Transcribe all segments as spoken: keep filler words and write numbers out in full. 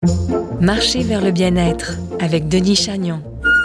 Marcher vers le bien-être avec Denis Chagnon.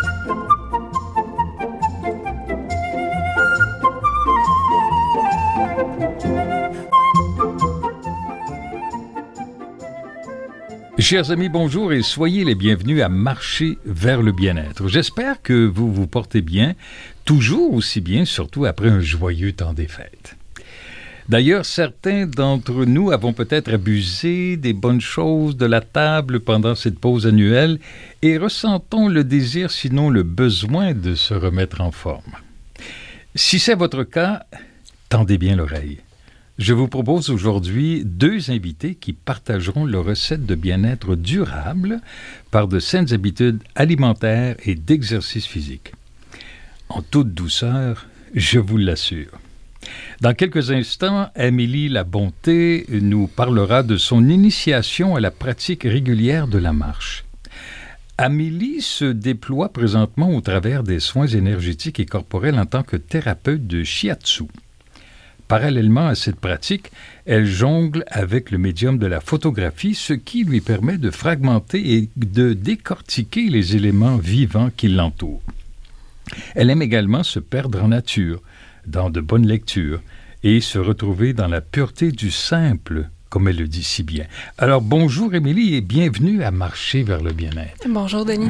Chers amis, bonjour et soyez les bienvenus à Marcher vers le bien-être. J'espère que vous vous portez bien, toujours aussi bien, surtout après un joyeux temps des fêtes. D'ailleurs, certains d'entre nous avons peut-être abusé des bonnes choses de la table pendant cette pause annuelle et ressentons le désir, sinon le besoin de se remettre en forme. Si c'est votre cas, tendez bien l'oreille. Je vous propose aujourd'hui deux invités qui partageront leurs recettes de bien-être durable par de saines habitudes alimentaires et d'exercice physique. En toute douceur, je vous l'assure. Dans quelques instants, Amélie Labonté nous parlera de son initiation à la pratique régulière de la marche. Amélie se déploie présentement au travers des soins énergétiques et corporels en tant que thérapeute de shiatsu. Parallèlement à cette pratique, elle jongle avec le médium de la photographie, ce qui lui permet de fragmenter et de décortiquer les éléments vivants qui l'entourent. Elle aime également se perdre en nature, dans de bonnes lectures, et se retrouver dans la pureté du simple, comme elle le dit si bien. Alors bonjour Émilie et bienvenue à Marcher vers le bien-être. Bonjour Denis.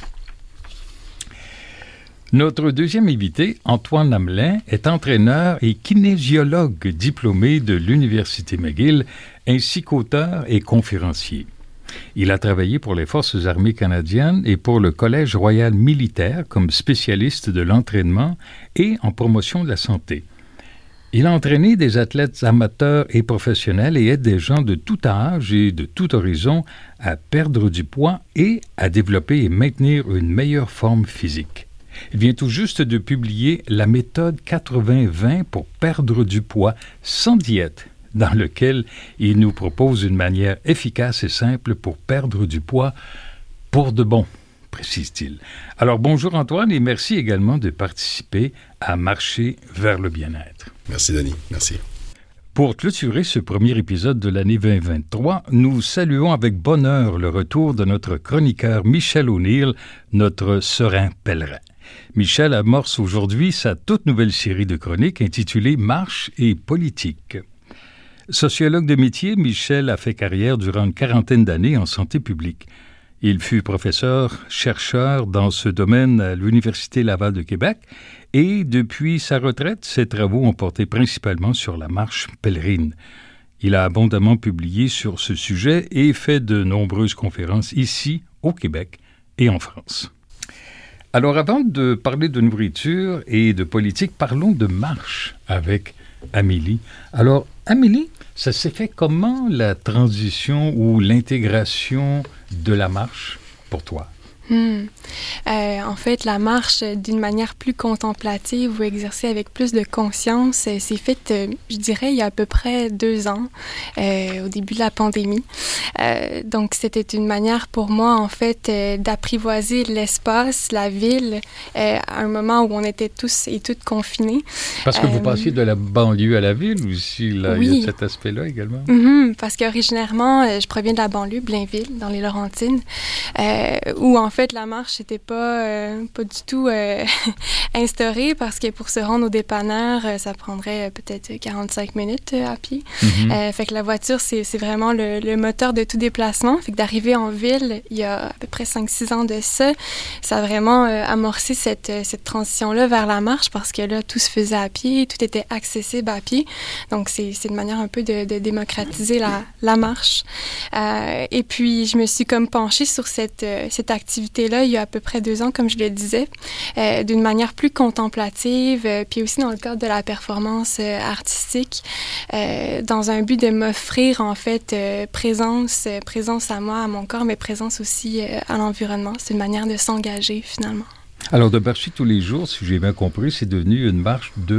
Notre deuxième invité, Antoine Hamelin, est entraîneur et kinésiologue diplômé de l'Université McGill, ainsi qu'auteur et conférencier. Il a travaillé pour les Forces armées canadiennes et pour le Collège royal militaire comme spécialiste de l'entraînement et en promotion de la santé. Il a entraîné des athlètes amateurs et professionnels et aide des gens de tout âge et de tout horizon à perdre du poids et à développer et maintenir une meilleure forme physique. Il vient tout juste de publier la méthode quatre-vingts vingt pour perdre du poids sans diète, dans lequel il nous propose une manière efficace et simple pour perdre du poids pour de bon, précise-t-il. Alors bonjour Antoine et merci également de participer à Marcher vers le bien-être. Merci Denis, merci. Pour clôturer ce premier épisode de l'année vingt vingt-trois, nous saluons avec bonheur le retour de notre chroniqueur Michel O'Neill, notre serein pèlerin. Michel amorce aujourd'hui sa toute nouvelle série de chroniques intitulée « Marche et politique ». Sociologue de métier, Michel a fait carrière durant une quarantaine d'années en santé publique. Il fut professeur, chercheur dans ce domaine à l'Université Laval de Québec et depuis sa retraite, ses travaux ont porté principalement sur la marche pèlerine. Il a abondamment publié sur ce sujet et fait de nombreuses conférences ici, au Québec et en France. Alors, avant de parler de nourriture et de politique, parlons de marche avec Amélie. Alors, Amélie, ça s'est fait comment la transition ou l'intégration de la marche pour toi? Hmm. Euh, en fait, la marche d'une manière plus contemplative ou exercée avec plus de conscience, euh, c'est fait, euh, je dirais, il y a à peu près deux ans, euh, au début de la pandémie. Euh, donc, c'était une manière pour moi, en fait, euh, d'apprivoiser l'espace, la ville, euh, à un moment où on était tous et toutes confinés. Parce que euh, vous passiez de la banlieue à la ville aussi, là, oui. Il y a cet aspect-là également? Mm-hmm, parce qu'originairement, euh, je proviens de la banlieue, Blainville, dans les Laurentides, euh, où, en fait, En fait, la marche n'était pas, euh, pas du tout euh, instaurée parce que pour se rendre au dépanneur, euh, ça prendrait euh, peut-être quarante-cinq minutes euh, à pied. Mm-hmm. Euh, fait que la voiture, c'est, c'est vraiment le, le moteur de tout déplacement. Fait que d'arriver en ville, il y a à peu près cinq six ans de ça, ça a vraiment euh, amorcé cette, cette transition-là vers la marche parce que là, tout se faisait à pied, tout était accessible à pied. Donc, c'est, c'est une manière un peu de, de démocratiser la, la marche. Euh, et puis, je me suis comme penchée sur cette, euh, cette activité là il y a à peu près deux ans, comme je le disais, euh, d'une manière plus contemplative, euh, puis aussi dans le cadre de la performance euh, artistique, euh, dans un but de m'offrir en fait euh, présence, euh, présence à moi, à mon corps, mais présence aussi euh, à l'environnement. C'est une manière de s'engager finalement. Alors de marcher tous les jours, si j'ai bien compris, c'est devenu une marche de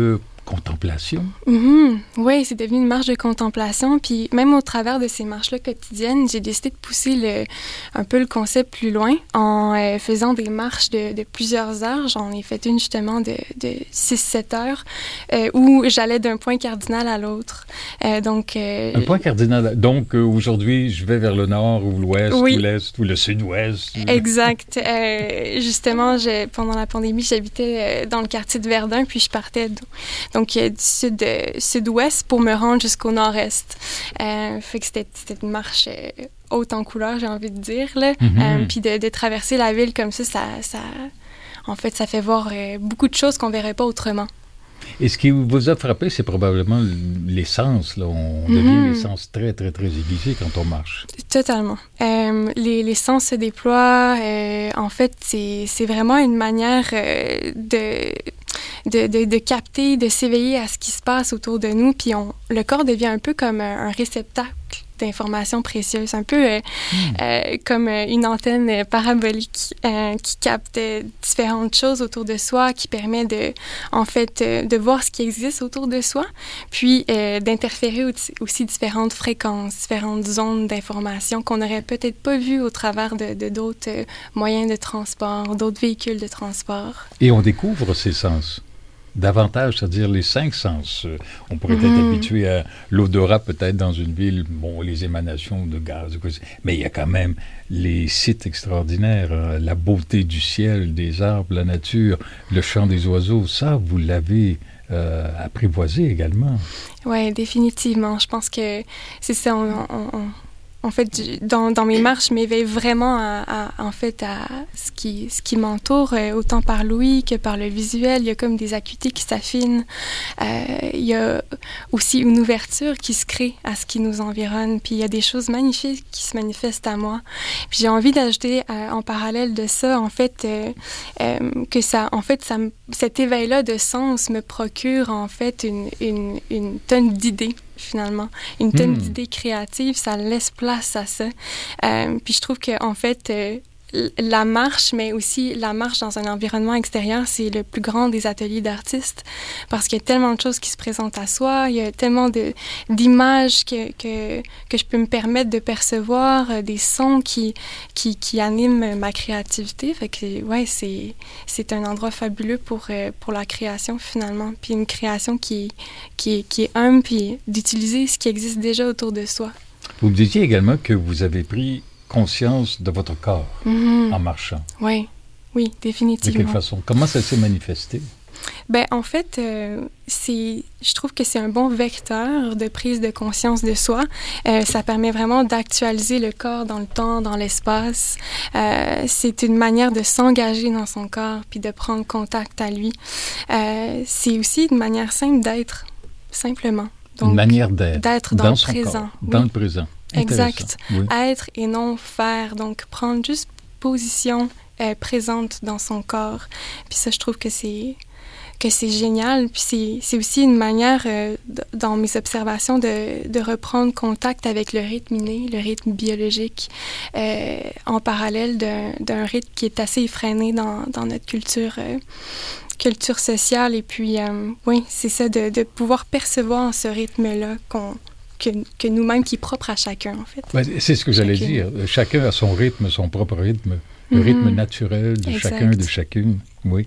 contemplation. Mm-hmm. Oui, c'est devenu une marche de contemplation. Puis même au travers de ces marches-là quotidiennes, j'ai décidé de pousser le, un peu le concept plus loin en euh, faisant des marches de, de plusieurs heures. J'en ai fait une justement de, de six sept heures euh, où j'allais d'un point cardinal à l'autre. Euh, donc, euh, un point cardinal. Donc euh, aujourd'hui, je vais vers le nord ou l'ouest oui. ou l'est ou le sud-ouest. Ou... Exact. Euh, justement, je, pendant la pandémie, j'habitais euh, dans le quartier de Verdun, puis je partais d- donc euh, du sud, euh, sud-ouest pour me rendre jusqu'au nord-est. Euh, fait que c'était, c'était une marche euh, haute en couleur, j'ai envie de dire. Là. Mm-hmm. Euh, puis de, de traverser la ville comme ça, ça, ça en fait, ça fait voir euh, beaucoup de choses qu'on ne verrait pas autrement. Et ce qui vous a frappé, c'est probablement l'essence. Là. On devient mm-hmm. l'essence très, très, très aiguisée quand on marche. Totalement. Euh, les, les sens se déploient. Euh, en fait, c'est, c'est vraiment une manière euh, de, de, de, de capter, de s'éveiller à ce qui se passe autour de nous. Puis on, le corps devient un peu comme un, un réceptacle d'informations précieuses, un peu euh, mmh. euh, comme euh, une antenne euh, parabolique euh, qui capte euh, différentes choses autour de soi, qui permet de, en fait, euh, de voir ce qui existe autour de soi, puis euh, d'interférer aussi, aussi différentes fréquences, différentes zones d'information qu'on n'aurait peut-être pas vues au travers de, de d'autres euh, moyens de transport, d'autres véhicules de transport. Et on découvre ces sens. Davantage, c'est-à-dire les cinq sens. On pourrait mm-hmm. être habitué à l'odorat peut-être dans une ville, bon, les émanations de gaz, mais il y a quand même les sites extraordinaires, hein, la beauté du ciel, des arbres, la nature, le chant des oiseaux, ça, vous l'avez euh, apprivoisé également. Oui, définitivement. Je pense que c'est ça, on... on, on... En fait, dans, dans mes marches, je m'éveille vraiment à, à, en fait, à ce qui, ce qui m'entoure, euh, autant par l'ouïe que par le visuel. Il y a comme des acuités qui s'affinent. Euh, il y a aussi une ouverture qui se crée à ce qui nous environne. Puis il y a des choses magnifiques qui se manifestent à moi. Puis j'ai envie d'ajouter euh, en parallèle de ça, en fait, euh, euh, que ça, en fait, ça, cet éveil-là de sens me procure, en fait, une, une, une tonne d'idées. Finalement, une tonne mmh. d'idées créatives, ça laisse place à ça. Euh, puis je trouve que en fait, euh, la marche, mais aussi la marche dans un environnement extérieur, c'est le plus grand des ateliers d'artistes parce qu'il y a tellement de choses qui se présentent à soi, il y a tellement de, d'images que, que, que je peux me permettre de percevoir, euh, des sons qui, qui, qui animent ma créativité. Fait que, ouais, c'est, c'est un endroit fabuleux pour, euh, pour la création, finalement. Puis une création qui, qui, qui est humble, puis d'utiliser ce qui existe déjà autour de soi. Vous me disiez également que vous avez pris conscience de votre corps mm-hmm. en marchant. Oui, oui, définitivement. De quelle façon? Comment ça s'est manifesté? Ben en fait, euh, c'est, je trouve que c'est un bon vecteur de prise de conscience de soi. Euh, ça permet vraiment d'actualiser le corps dans le temps, dans l'espace. Euh, c'est une manière de s'engager dans son corps puis de prendre contact à lui. Euh, c'est aussi une manière simple d'être, simplement. Donc, une manière d'être, d'être dans, dans le présent. Corps, dans oui. le présent. Exact. Oui. Être et non faire. Donc, prendre juste position euh, présente dans son corps. Puis ça, je trouve que c'est, que c'est génial. Puis c'est, c'est aussi une manière, euh, d- dans mes observations, de, de reprendre contact avec le rythme inné, le rythme biologique, euh, en parallèle d'un, d'un rythme qui est assez effréné dans, dans notre culture euh, culture sociale. Et puis, euh, oui, c'est ça, de, de pouvoir percevoir ce rythme-là qu'on Que, que nous-mêmes, qui est propre à chacun, en fait. Ouais, c'est ce que j'allais Chacune. dire. Chacun a son rythme, son propre rythme, le mm-hmm. rythme naturel de exact. Chacun, de chacune. Oui.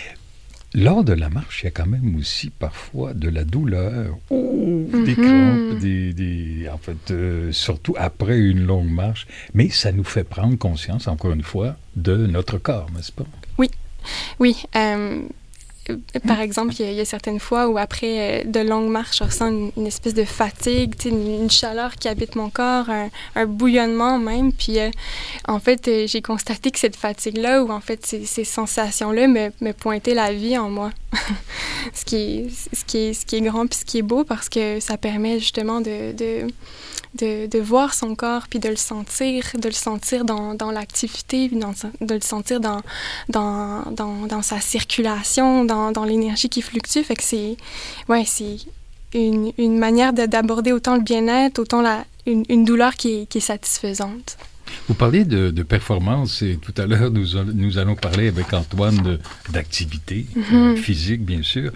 Lors de la marche, il y a quand même aussi parfois de la douleur, oh, mm-hmm. des crampes, des, des, en fait, euh, surtout après une longue marche. Mais ça nous fait prendre conscience, encore une fois, de notre corps, n'est-ce pas? Oui, oui. Euh... Par exemple, il y, a, il y a certaines fois où après euh, de longues marches, je ressens une, une espèce de fatigue, une, une chaleur qui habite mon corps, un, un bouillonnement même. Puis, euh, en fait, euh, j'ai constaté que cette fatigue-là, ou en fait, ces, ces sensations-là me, me pointaient la vie en moi. ce, qui est, ce, qui est, ce qui est grand puis ce qui est beau parce que ça permet justement de... de De, de voir son corps, puis de le sentir, de le sentir dans, dans l'activité, puis dans, de le sentir dans, dans, dans, dans sa circulation, dans, dans l'énergie qui fluctue. Fait que c'est, ouais, c'est une, une manière de, d'aborder autant le bien-être, autant la, une, une douleur qui est, qui est satisfaisante. Vous parliez de, de performance et tout à l'heure, nous, nous allons parler avec Antoine de, d'activité mm-hmm. euh, physique, bien sûr.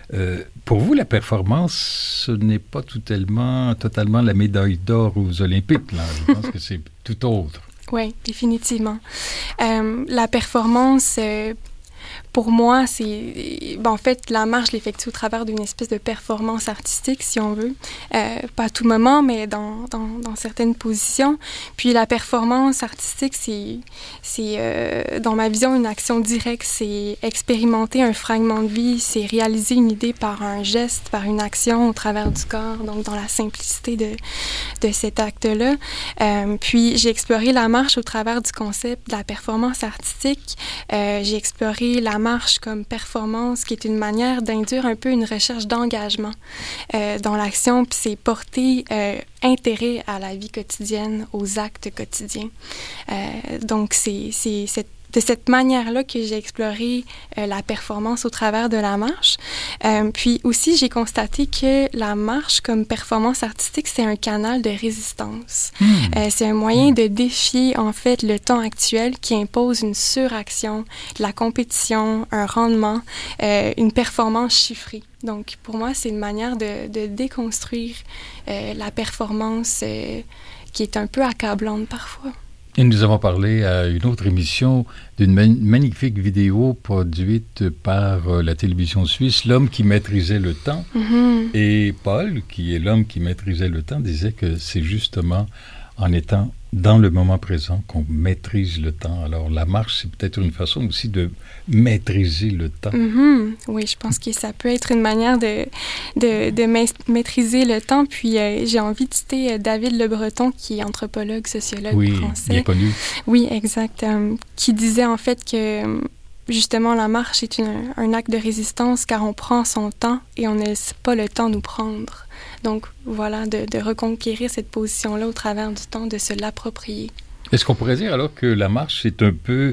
Euh, pour vous, la performance, ce n'est pas totalement, totalement la médaille d'or aux Olympiques. Là. Je pense que c'est tout autre. Oui, définitivement. Euh, la performance, euh, pour moi, c'est... Ben, en fait, la marche, je l'effectue au travers d'une espèce de performance artistique, si on veut. Euh, pas à tout moment, mais dans, dans, dans certaines positions. Puis la performance artistique, c'est, c'est euh, dans ma vision, une action directe. C'est expérimenter un fragment de vie, c'est réaliser une idée par un geste, par une action au travers du corps, donc dans la simplicité de, de cet acte-là. Euh, puis j'ai exploré la marche au travers du concept de la performance artistique. Euh, j'ai exploré la marche comme performance, qui est une manière d'induire un peu une recherche d'engagement euh, dans l'action, puis c'est porter euh, intérêt à la vie quotidienne, aux actes quotidiens. Euh, donc, c'est, c'est cette de cette manière-là que j'ai exploré euh, la performance au travers de la marche. Euh, puis aussi, j'ai constaté que la marche comme performance artistique, c'est un canal de résistance. Mmh. Euh, c'est un moyen mmh. de défier, en fait, le temps actuel qui impose une suraction, de la compétition, un rendement, euh, une performance chiffrée. Donc, pour moi, c'est une manière de, de déconstruire euh, la performance euh, qui est un peu accablante parfois. Et nous avons parlé à une autre émission d'une man- magnifique vidéo produite par euh, la télévision suisse, L'homme qui maîtrisait le temps. Mm-hmm. Et Paul, qui est l'homme qui maîtrisait le temps, disait que c'est justement en étant dans le moment présent qu'on maîtrise le temps. Alors la marche, c'est peut-être une façon aussi de maîtriser le temps. Mm-hmm. Oui, je pense que ça peut être une manière de, de, de ma- maîtriser le temps. Puis euh, j'ai envie de citer David Le Breton, qui est anthropologue, sociologue oui, français. Oui, bien connu. Oui, exact. Euh, qui disait en fait que justement la marche est une, un acte de résistance car on prend son temps et on ne laisse pas le temps nous prendre. Donc, voilà, de, de reconquérir cette position-là au travers du temps, de se l'approprier. Est-ce qu'on pourrait dire alors que la marche, c'est un peu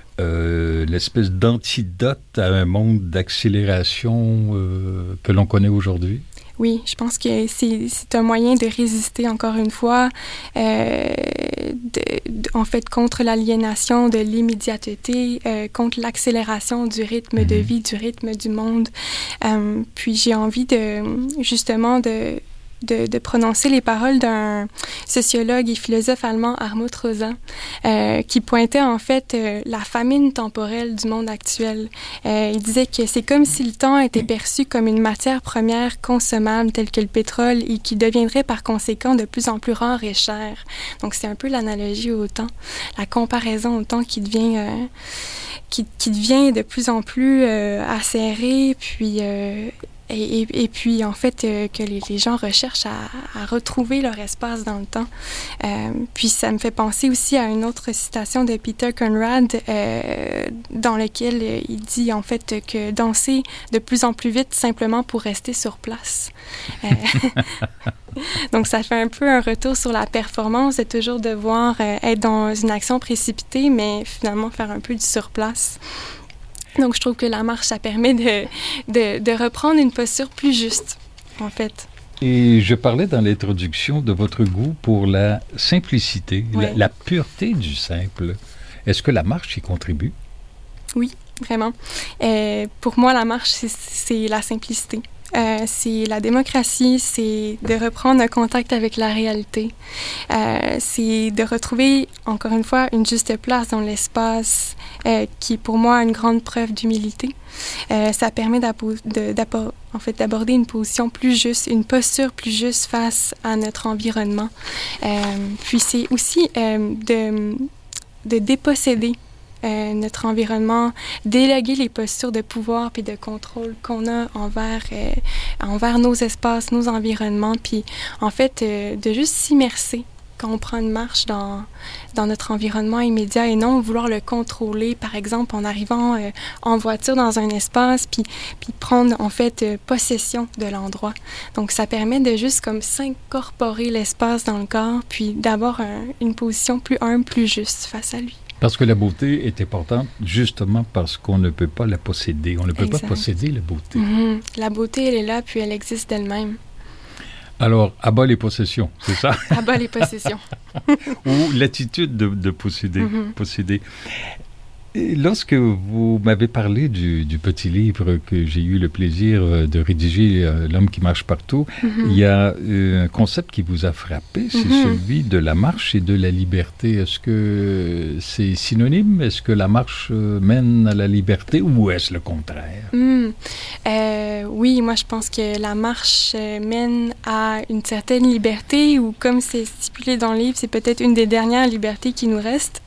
euh, l'espèce d'antidote à un monde d'accélération euh, que l'on connaît aujourd'hui? Oui, je pense que c'est, c'est un moyen de résister, encore une fois, euh, de, de, en fait, contre l'aliénation de l'immédiateté, euh, contre l'accélération du rythme mm-hmm. de vie, du rythme du monde. Euh, puis j'ai envie de, justement, de... De, de prononcer les paroles d'un sociologue et philosophe allemand, Hartmut Rosa, euh, qui pointait en fait euh, la famine temporelle du monde actuel. Euh, il disait que c'est comme si le temps était perçu comme une matière première consommable telle que le pétrole et qui deviendrait par conséquent de plus en plus rare et cher. Donc c'est un peu l'analogie au temps, la comparaison au temps qui devient, euh, qui, qui devient de plus en plus euh, acérée, puis... Euh, Et, et, et puis, en fait, euh, que les, les gens recherchent à, à retrouver leur espace dans le temps. Euh, puis, ça me fait penser aussi à une autre citation de Peter Conrad, euh, dans laquelle euh, il dit, en fait, que danser de plus en plus vite simplement pour rester sur place. Euh, donc, ça fait un peu un retour sur la performance, de toujours devoir euh, être dans une action précipitée, mais finalement faire un peu du surplace. Donc, je trouve que la marche, ça permet de, de, de reprendre une posture plus juste, en fait. Et je parlais dans l'introduction de votre goût pour la simplicité, ouais. la, la pureté du simple. Est-ce que la marche y contribue? Oui, vraiment. Euh, pour moi, la marche, c'est, c'est la simplicité. Euh, c'est la démocratie, c'est de reprendre un contact avec la réalité. Euh, c'est de retrouver, encore une fois, une juste place dans l'espace, euh, qui est pour moi une grande preuve d'humilité. Euh, ça permet de, d'abord, en fait, d'aborder une position plus juste, une posture plus juste face à notre environnement. Euh, puis c'est aussi euh, de, de déposséder Euh, notre environnement, déléguer les postures de pouvoir puis de contrôle qu'on a envers, euh, envers nos espaces, nos environnements, puis en fait, euh, de juste s'immerser quand on prend une marche dans, dans notre environnement immédiat et non vouloir le contrôler, par exemple, en arrivant euh, en voiture dans un espace, puis, puis prendre, en fait, euh, possession de l'endroit. Donc, ça permet de juste comme s'incorporer l'espace dans le corps, puis d'avoir un, une position plus humble, plus juste face à lui. Parce que la beauté est importante justement parce qu'on ne peut pas la posséder. On ne peut exact. Pas posséder la beauté. Mm-hmm. La beauté, elle est là, puis elle existe d'elle-même. Alors, à bas les possessions, c'est ça? À bas les possessions. Ou l'attitude de, de posséder, mm-hmm. posséder. Et lorsque vous m'avez parlé du, du petit livre que j'ai eu le plaisir de rédiger, euh, L'homme qui marche partout, mm-hmm. il y a euh, un concept qui vous a frappé, c'est mm-hmm. celui de la marche et de la liberté. Est-ce que c'est synonyme? Est-ce que la marche mène à la liberté ou est-ce le contraire? Mm. Euh, oui, moi je pense que la marche mène à une certaine liberté ou comme c'est stipulé dans le livre, c'est peut-être une des dernières libertés qui nous restent.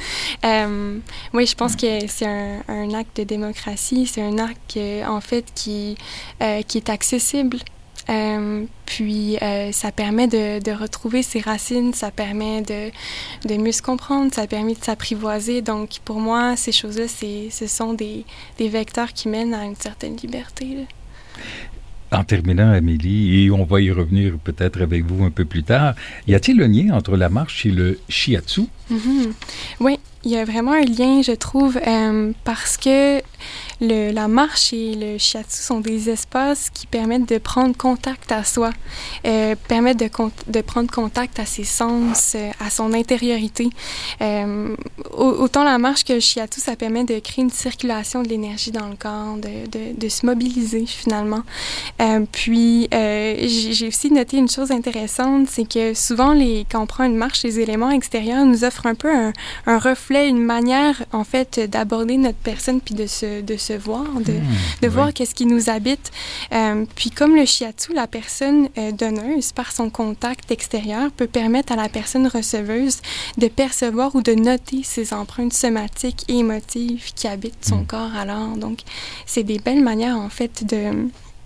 euh, oui, je pense que c'est un, un acte de démocratie, c'est un acte euh, en fait qui, euh, qui est accessible. Euh, puis euh, ça permet de, de retrouver ses racines, ça permet de, de mieux se comprendre, ça permet de s'apprivoiser. Donc pour moi, ces choses-là, c'est, ce sont des, des vecteurs qui mènent à une certaine liberté, là. En terminant, Amélie, et on va y revenir peut-être avec vous un peu plus tard, y a-t-il un lien entre la marche et le shiatsu? Mm-hmm. Oui, il y a vraiment un lien, je trouve, euh, parce que le, la marche et le shiatsu sont des espaces qui permettent de prendre contact à soi, euh, permettent de, de prendre contact à ses sens, euh, à son intériorité. Euh, autant la marche que le shiatsu, ça permet de créer une circulation de l'énergie dans le corps, de, de, de se mobiliser finalement. Euh, puis, euh, j'ai aussi noté une chose intéressante, c'est que souvent, les, quand on prend une marche, les éléments extérieurs nous offrent un peu un, un reflet, une manière, en fait, d'aborder notre personne puis de se, de se voir, de, mmh, de oui. voir qu'est-ce qui nous habite. Euh, puis comme le shiatsu, la personne euh, donneuse, par son contact extérieur, peut permettre à la personne receveuse de percevoir ou de noter ses empreintes somatiques et émotives qui habitent son mmh. corps alors. Donc, c'est des belles manières, en fait, de,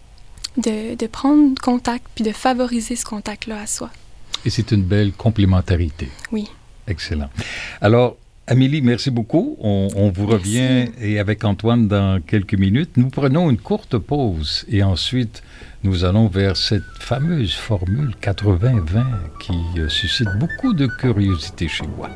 de, de prendre contact puis de favoriser ce contact-là à soi. Et c'est une belle complémentarité. Oui. Excellent. Alors, Amélie, merci beaucoup. On, on vous merci. revient et avec Antoine dans quelques minutes. Nous prenons une courte pause et ensuite nous allons vers cette fameuse formule quatre-vingts vingt qui euh, suscite beaucoup de curiosité chez moi.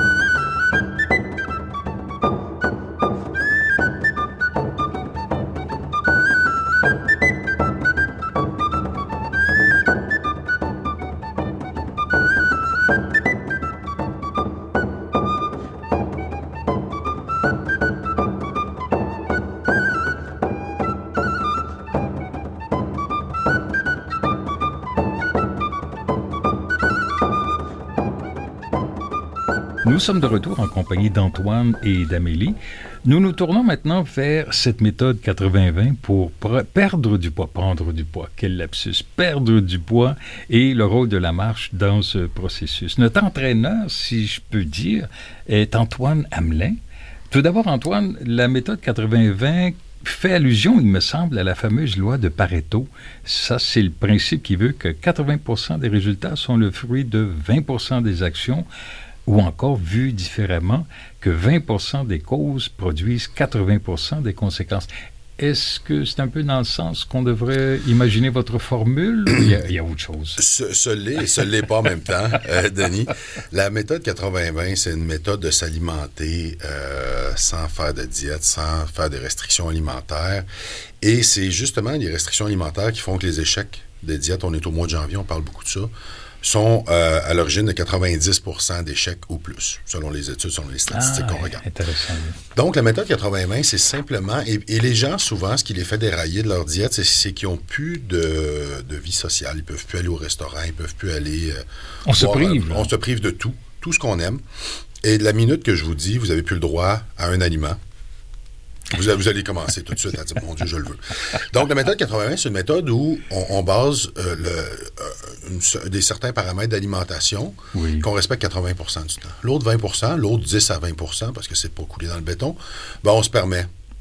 Nous sommes de retour en compagnie d'Antoine et d'Amélie. Nous nous tournons maintenant vers cette méthode quatre-vingts vingt pour perdre du poids, prendre du poids. Quel lapsus! Perdre du poids et le rôle de la marche dans ce processus. Notre entraîneur, si je peux dire, est Antoine Hamelin. Tout d'abord, Antoine, la méthode quatre-vingts vingt fait allusion, il me semble, à la fameuse loi de Pareto. Ça, c'est le principe qui veut que quatre-vingts pour cent des résultats sont le fruit de vingt pour cent des actions, ou encore, vu différemment, que vingt pour cent des causes produisent quatre-vingts pour cent des conséquences. Est-ce que c'est un peu dans le sens qu'on devrait imaginer votre formule ou il y a, il y a autre chose? Ce, ce l'est et ce l'est pas en même temps, euh, Denis. La méthode quatre-vingts vingt, c'est une méthode de s'alimenter euh, sans faire de diète, sans faire de restrictions alimentaires. Et c'est justement les restrictions alimentaires qui font que les échecs des diètes, on est au mois de janvier, on parle beaucoup de ça, sont euh, à l'origine de quatre-vingt-dix pour cent d'échecs ou plus, selon les études, selon les statistiques ah, qu'on regarde. Intéressant. Donc, la méthode quatre-vingts vingt, c'est simplement... Et, et les gens, souvent, ce qui les fait dérailler de leur diète, c'est, c'est qu'ils n'ont plus de, de vie sociale. Ils ne peuvent plus aller au restaurant, ils ne peuvent plus aller... Euh, on se prive. Euh, on se prive de tout, tout ce qu'on aime. Et de la minute que je vous dis, vous n'avez plus le droit à un aliment, Vous, vous allez commencer tout de suite à dire « Mon Dieu, je le veux ». Donc, la méthode quatre-vingts vingt, c'est une méthode où on, on base euh, le, euh, une, des certains paramètres d'alimentation oui. qu'on respecte quatre-vingts pour cent du temps. L'autre vingt pour cent, l'autre dix à vingt pour cent, parce que c'est pas coulé dans le béton, ben on se permet.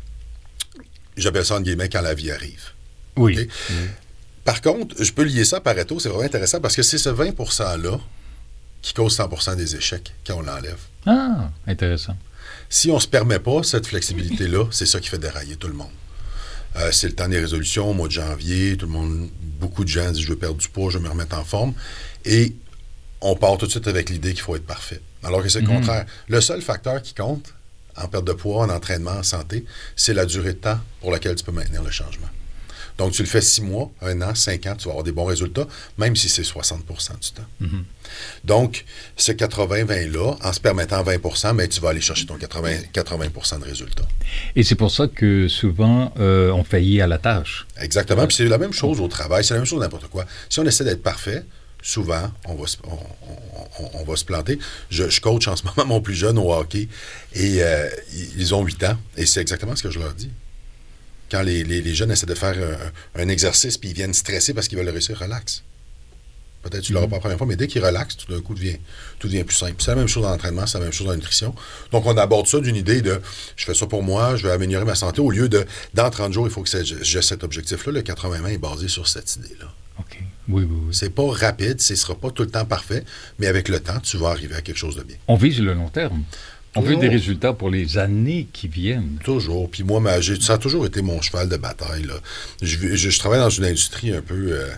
J'appelle ça, en guillemets, quand la vie arrive. Oui. Okay? oui. Par contre, je peux lier ça à Pareto, c'est vraiment intéressant, parce que c'est ce vingt pour cent-là qui cause cent pour cent des échecs quand on l'enlève. Ah, intéressant. Si on ne se permet pas cette flexibilité-là, c'est ça qui fait dérailler tout le monde. Euh, c'est le temps des résolutions, au mois de janvier, tout le monde, beaucoup de gens disent « je veux perdre du poids, je veux me remettre en forme ». Et on part tout de suite avec l'idée qu'il faut être parfait. Alors que c'est le mmh. contraire. Le seul facteur qui compte en perte de poids, en entraînement, en santé, c'est la durée de temps pour laquelle tu peux maintenir le changement. Donc, tu le fais six mois, un an, cinq ans, tu vas avoir des bons résultats, même si c'est soixante pour cent du temps. Mm-hmm. Donc, ce quatre-vingts vingt-là, en se permettant vingt pour cent, mais tu vas aller chercher ton quatre-vingts, quatre-vingts pour cent de résultats. Et c'est pour ça que souvent, euh, on faillit à la tâche. Exactement. Ouais. Puis c'est la même chose au travail, c'est la même chose n'importe quoi. Si on essaie d'être parfait, souvent, on va se, on, on, on va se planter. Je, je coach en ce moment mon plus jeune au hockey et euh, ils ont huit ans et c'est exactement ce que je leur dis. Quand les, les, les jeunes essaient de faire un, un exercice puis ils viennent stresser parce qu'ils veulent réussir, relax. Peut-être que tu ne l'auras pas la première fois, mais dès qu'ils relaxent, tout d'un coup, devient, tout devient plus simple. C'est la même chose dans l'entraînement, c'est la même chose dans la nutrition. Donc, on aborde ça d'une idée de je fais ça pour moi, je vais améliorer ma santé, au lieu de dans trente jours, il faut que j'ai cet objectif-là. Le quatre-vingts vingt est basé sur cette idée-là. OK. Oui, oui, oui. C'est pas rapide, ce ne sera pas tout le temps parfait, mais avec le temps, tu vas arriver à quelque chose de bien. On vise le long terme. On Toujours. veut des résultats pour les années qui viennent. Toujours. Puis moi, ma, ça a toujours été mon cheval de bataille. Là. Je, je, je travaille dans une industrie un peu euh,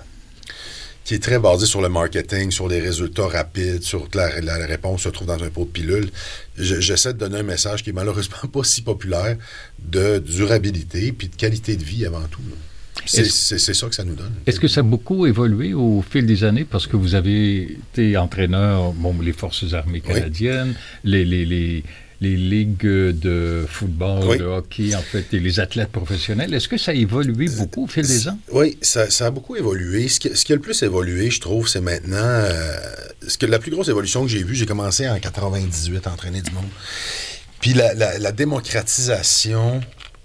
qui est très basée sur le marketing, sur les résultats rapides, sur la, la réponse se trouve dans un pot de pilule. Je, j'essaie de donner un message qui est malheureusement pas si populaire de durabilité puis de qualité de vie avant tout. Là. C'est, c'est, c'est ça que ça nous donne. Est-ce que ça a beaucoup évolué au fil des années? Parce que vous avez été entraîneur, bon, les Forces armées canadiennes, oui. les, les, les, les ligues de football, oui. de hockey, en fait, et les athlètes professionnels. Est-ce que ça a évolué beaucoup au fil des ans? Oui, ça, ça a beaucoup évolué. Ce qui, ce qui a le plus évolué, je trouve, c'est maintenant... Euh, ce que, la plus grosse évolution que j'ai vue, j'ai commencé en quatre-vingt-dix-huit à entraîner du monde. Puis la, la, la démocratisation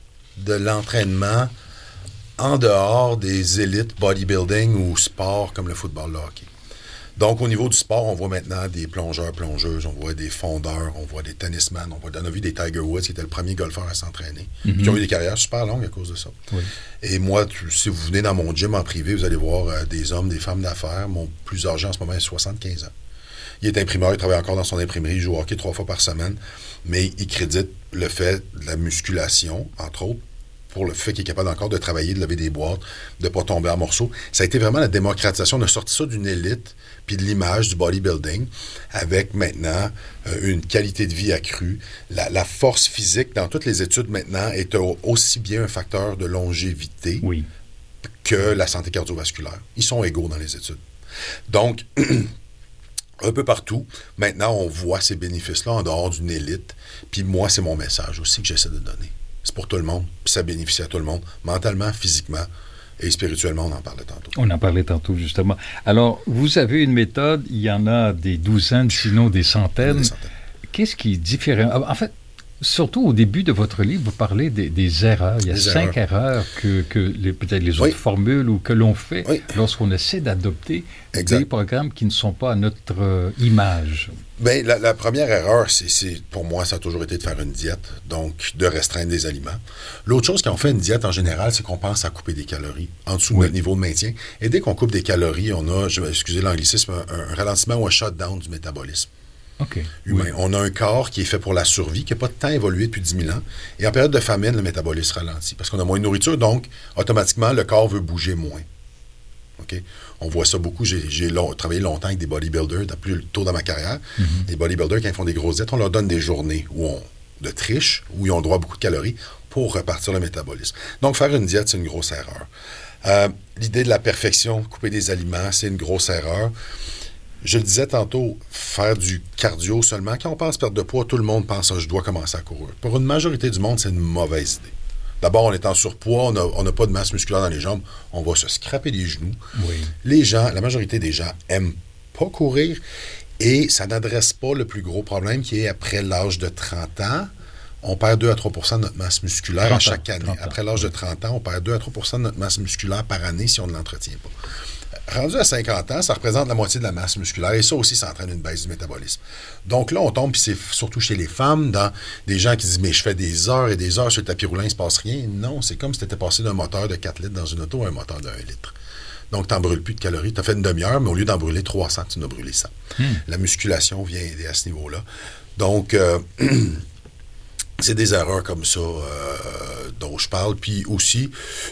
de l'entraînement en dehors des élites bodybuilding ou sport comme le football, le hockey. Donc, au niveau du sport, on voit maintenant des plongeurs, plongeuses, on voit des fondeurs, on voit des tennisman, on, voit, on a vu des Tiger Woods, qui était le premier golfeur à s'entraîner, mm-hmm. qui ont eu des carrières super longues à cause de ça. Oui. Et moi, tu, si vous venez dans mon gym en privé, vous allez voir euh, des hommes, des femmes d'affaires. Mon plus âgé en ce moment est soixante-quinze ans. Il est imprimeur, il travaille encore dans son imprimerie, il joue au hockey trois fois par semaine, mais il crédite le fait de la musculation, entre autres, pour le fait qu'il est capable encore de travailler, de lever des boîtes, de ne pas tomber en morceaux. Ça a été vraiment la démocratisation. On a sorti ça d'une élite, puis de l'image du bodybuilding, avec maintenant euh, une qualité de vie accrue. La, la force physique, dans toutes les études maintenant, est aussi bien un facteur de longévité oui. que la santé cardiovasculaire. Ils sont égaux dans les études. Donc, un peu partout, maintenant, on voit ces bénéfices-là en dehors d'une élite. Puis moi, c'est mon message aussi que j'essaie de donner. C'est pour tout le monde, puis ça bénéficie à tout le monde, mentalement, physiquement et spirituellement, on en parlait tantôt. On en parlait tantôt, justement. Alors, vous avez une méthode, il y en a des douzaines, sinon des centaines. Des centaines. Qu'est-ce qui est différent? En fait, surtout au début de votre livre, vous parlez des, des erreurs. Il y a des cinq erreurs, erreurs que, que les, peut-être les autres oui. formules ou que l'on fait oui. lorsqu'on essaie d'adopter exact. Des programmes qui ne sont pas à notre euh, image. Bien, la, la première erreur, c'est, c'est, pour moi, ça a toujours été de faire une diète, donc de restreindre des aliments. L'autre chose, quand on fait une diète en général, c'est qu'on pense à couper des calories en dessous oui. de notre niveau de maintien. Et dès qu'on coupe des calories, on a, je vais excusez l'anglicisme, un, un ralentissement ou un shutdown du métabolisme. Okay. Humain. Oui. On a un corps qui est fait pour la survie, qui n'a pas de temps évolué depuis dix mille ans. Et en période de famine, le métabolisme ralentit parce qu'on a moins de nourriture, donc automatiquement, le corps veut bouger moins. Okay? On voit ça beaucoup. J'ai, j'ai long, travaillé longtemps avec des bodybuilders, plus tôt dans ma carrière. Mm-hmm. Les bodybuilders, quand ils font des grosses diètes, on leur donne des journées où on, de triche, où ils ont le droit à beaucoup de calories pour repartir le métabolisme. Donc, faire une diète, c'est une grosse erreur. Euh, l'idée de la perfection, couper des aliments, c'est une grosse erreur. Je le disais tantôt, faire du cardio seulement. Quand on pense perdre de poids, tout le monde pense « je dois commencer à courir ». Pour une majorité du monde, c'est une mauvaise idée. D'abord, on est en surpoids, on n'a pas de masse musculaire dans les jambes, on va se scraper les genoux. Oui. Les gens, la majorité des gens n'aiment pas courir et ça n'adresse pas le plus gros problème qui est après l'âge de trente ans, on perd deux à trois pour cent de notre masse musculaire à chaque année. Après l'âge de trente ans, on perd deux à trois pour cent de notre masse musculaire par année si on ne l'entretient pas. Rendu à cinquante ans, ça représente la moitié de la masse musculaire et ça aussi, ça entraîne une baisse du métabolisme. Donc là, on tombe, puis c'est surtout chez les femmes, dans des gens qui disent « mais je fais des heures et des heures sur le tapis roulant, il ne se passe rien ». Non, c'est comme si tu étais passé d'un moteur de quatre litres dans une auto à un moteur de un litre. Donc, tu n'en brûles plus de calories. Tu as fait une demi-heure, mais au lieu d'en brûler trois cents, tu en as brûlé cent. Hmm. La musculation vient aider à ce niveau-là. Donc, euh, c'est des erreurs comme ça euh, dont je parle. Puis aussi,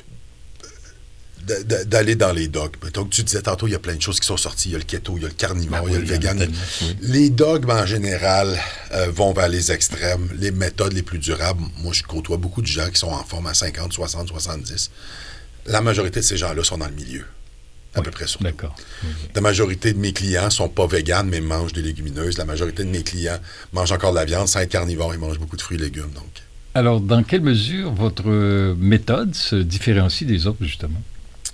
d'aller dans les dogmes. Donc, tu disais tantôt, il y a plein de choses qui sont sorties. Il y a le keto, il y a le carnivore, ben il y a oui, le vegan. Oui. Les dogmes, en général, euh, vont vers les extrêmes. Les méthodes les plus durables, moi, je côtoie beaucoup de gens qui sont en forme à cinquante, soixante, soixante-dix. La majorité de ces gens-là sont dans le milieu. À oui, peu près ça. D'accord. Oui, oui. La majorité de mes clients ne sont pas véganes, mais mangent des légumineuses. La majorité de mes clients mangent encore de la viande. Sans être carnivore, ils mangent beaucoup de fruits et légumes. Donc. Alors, dans quelle mesure votre méthode se différencie des autres, justement?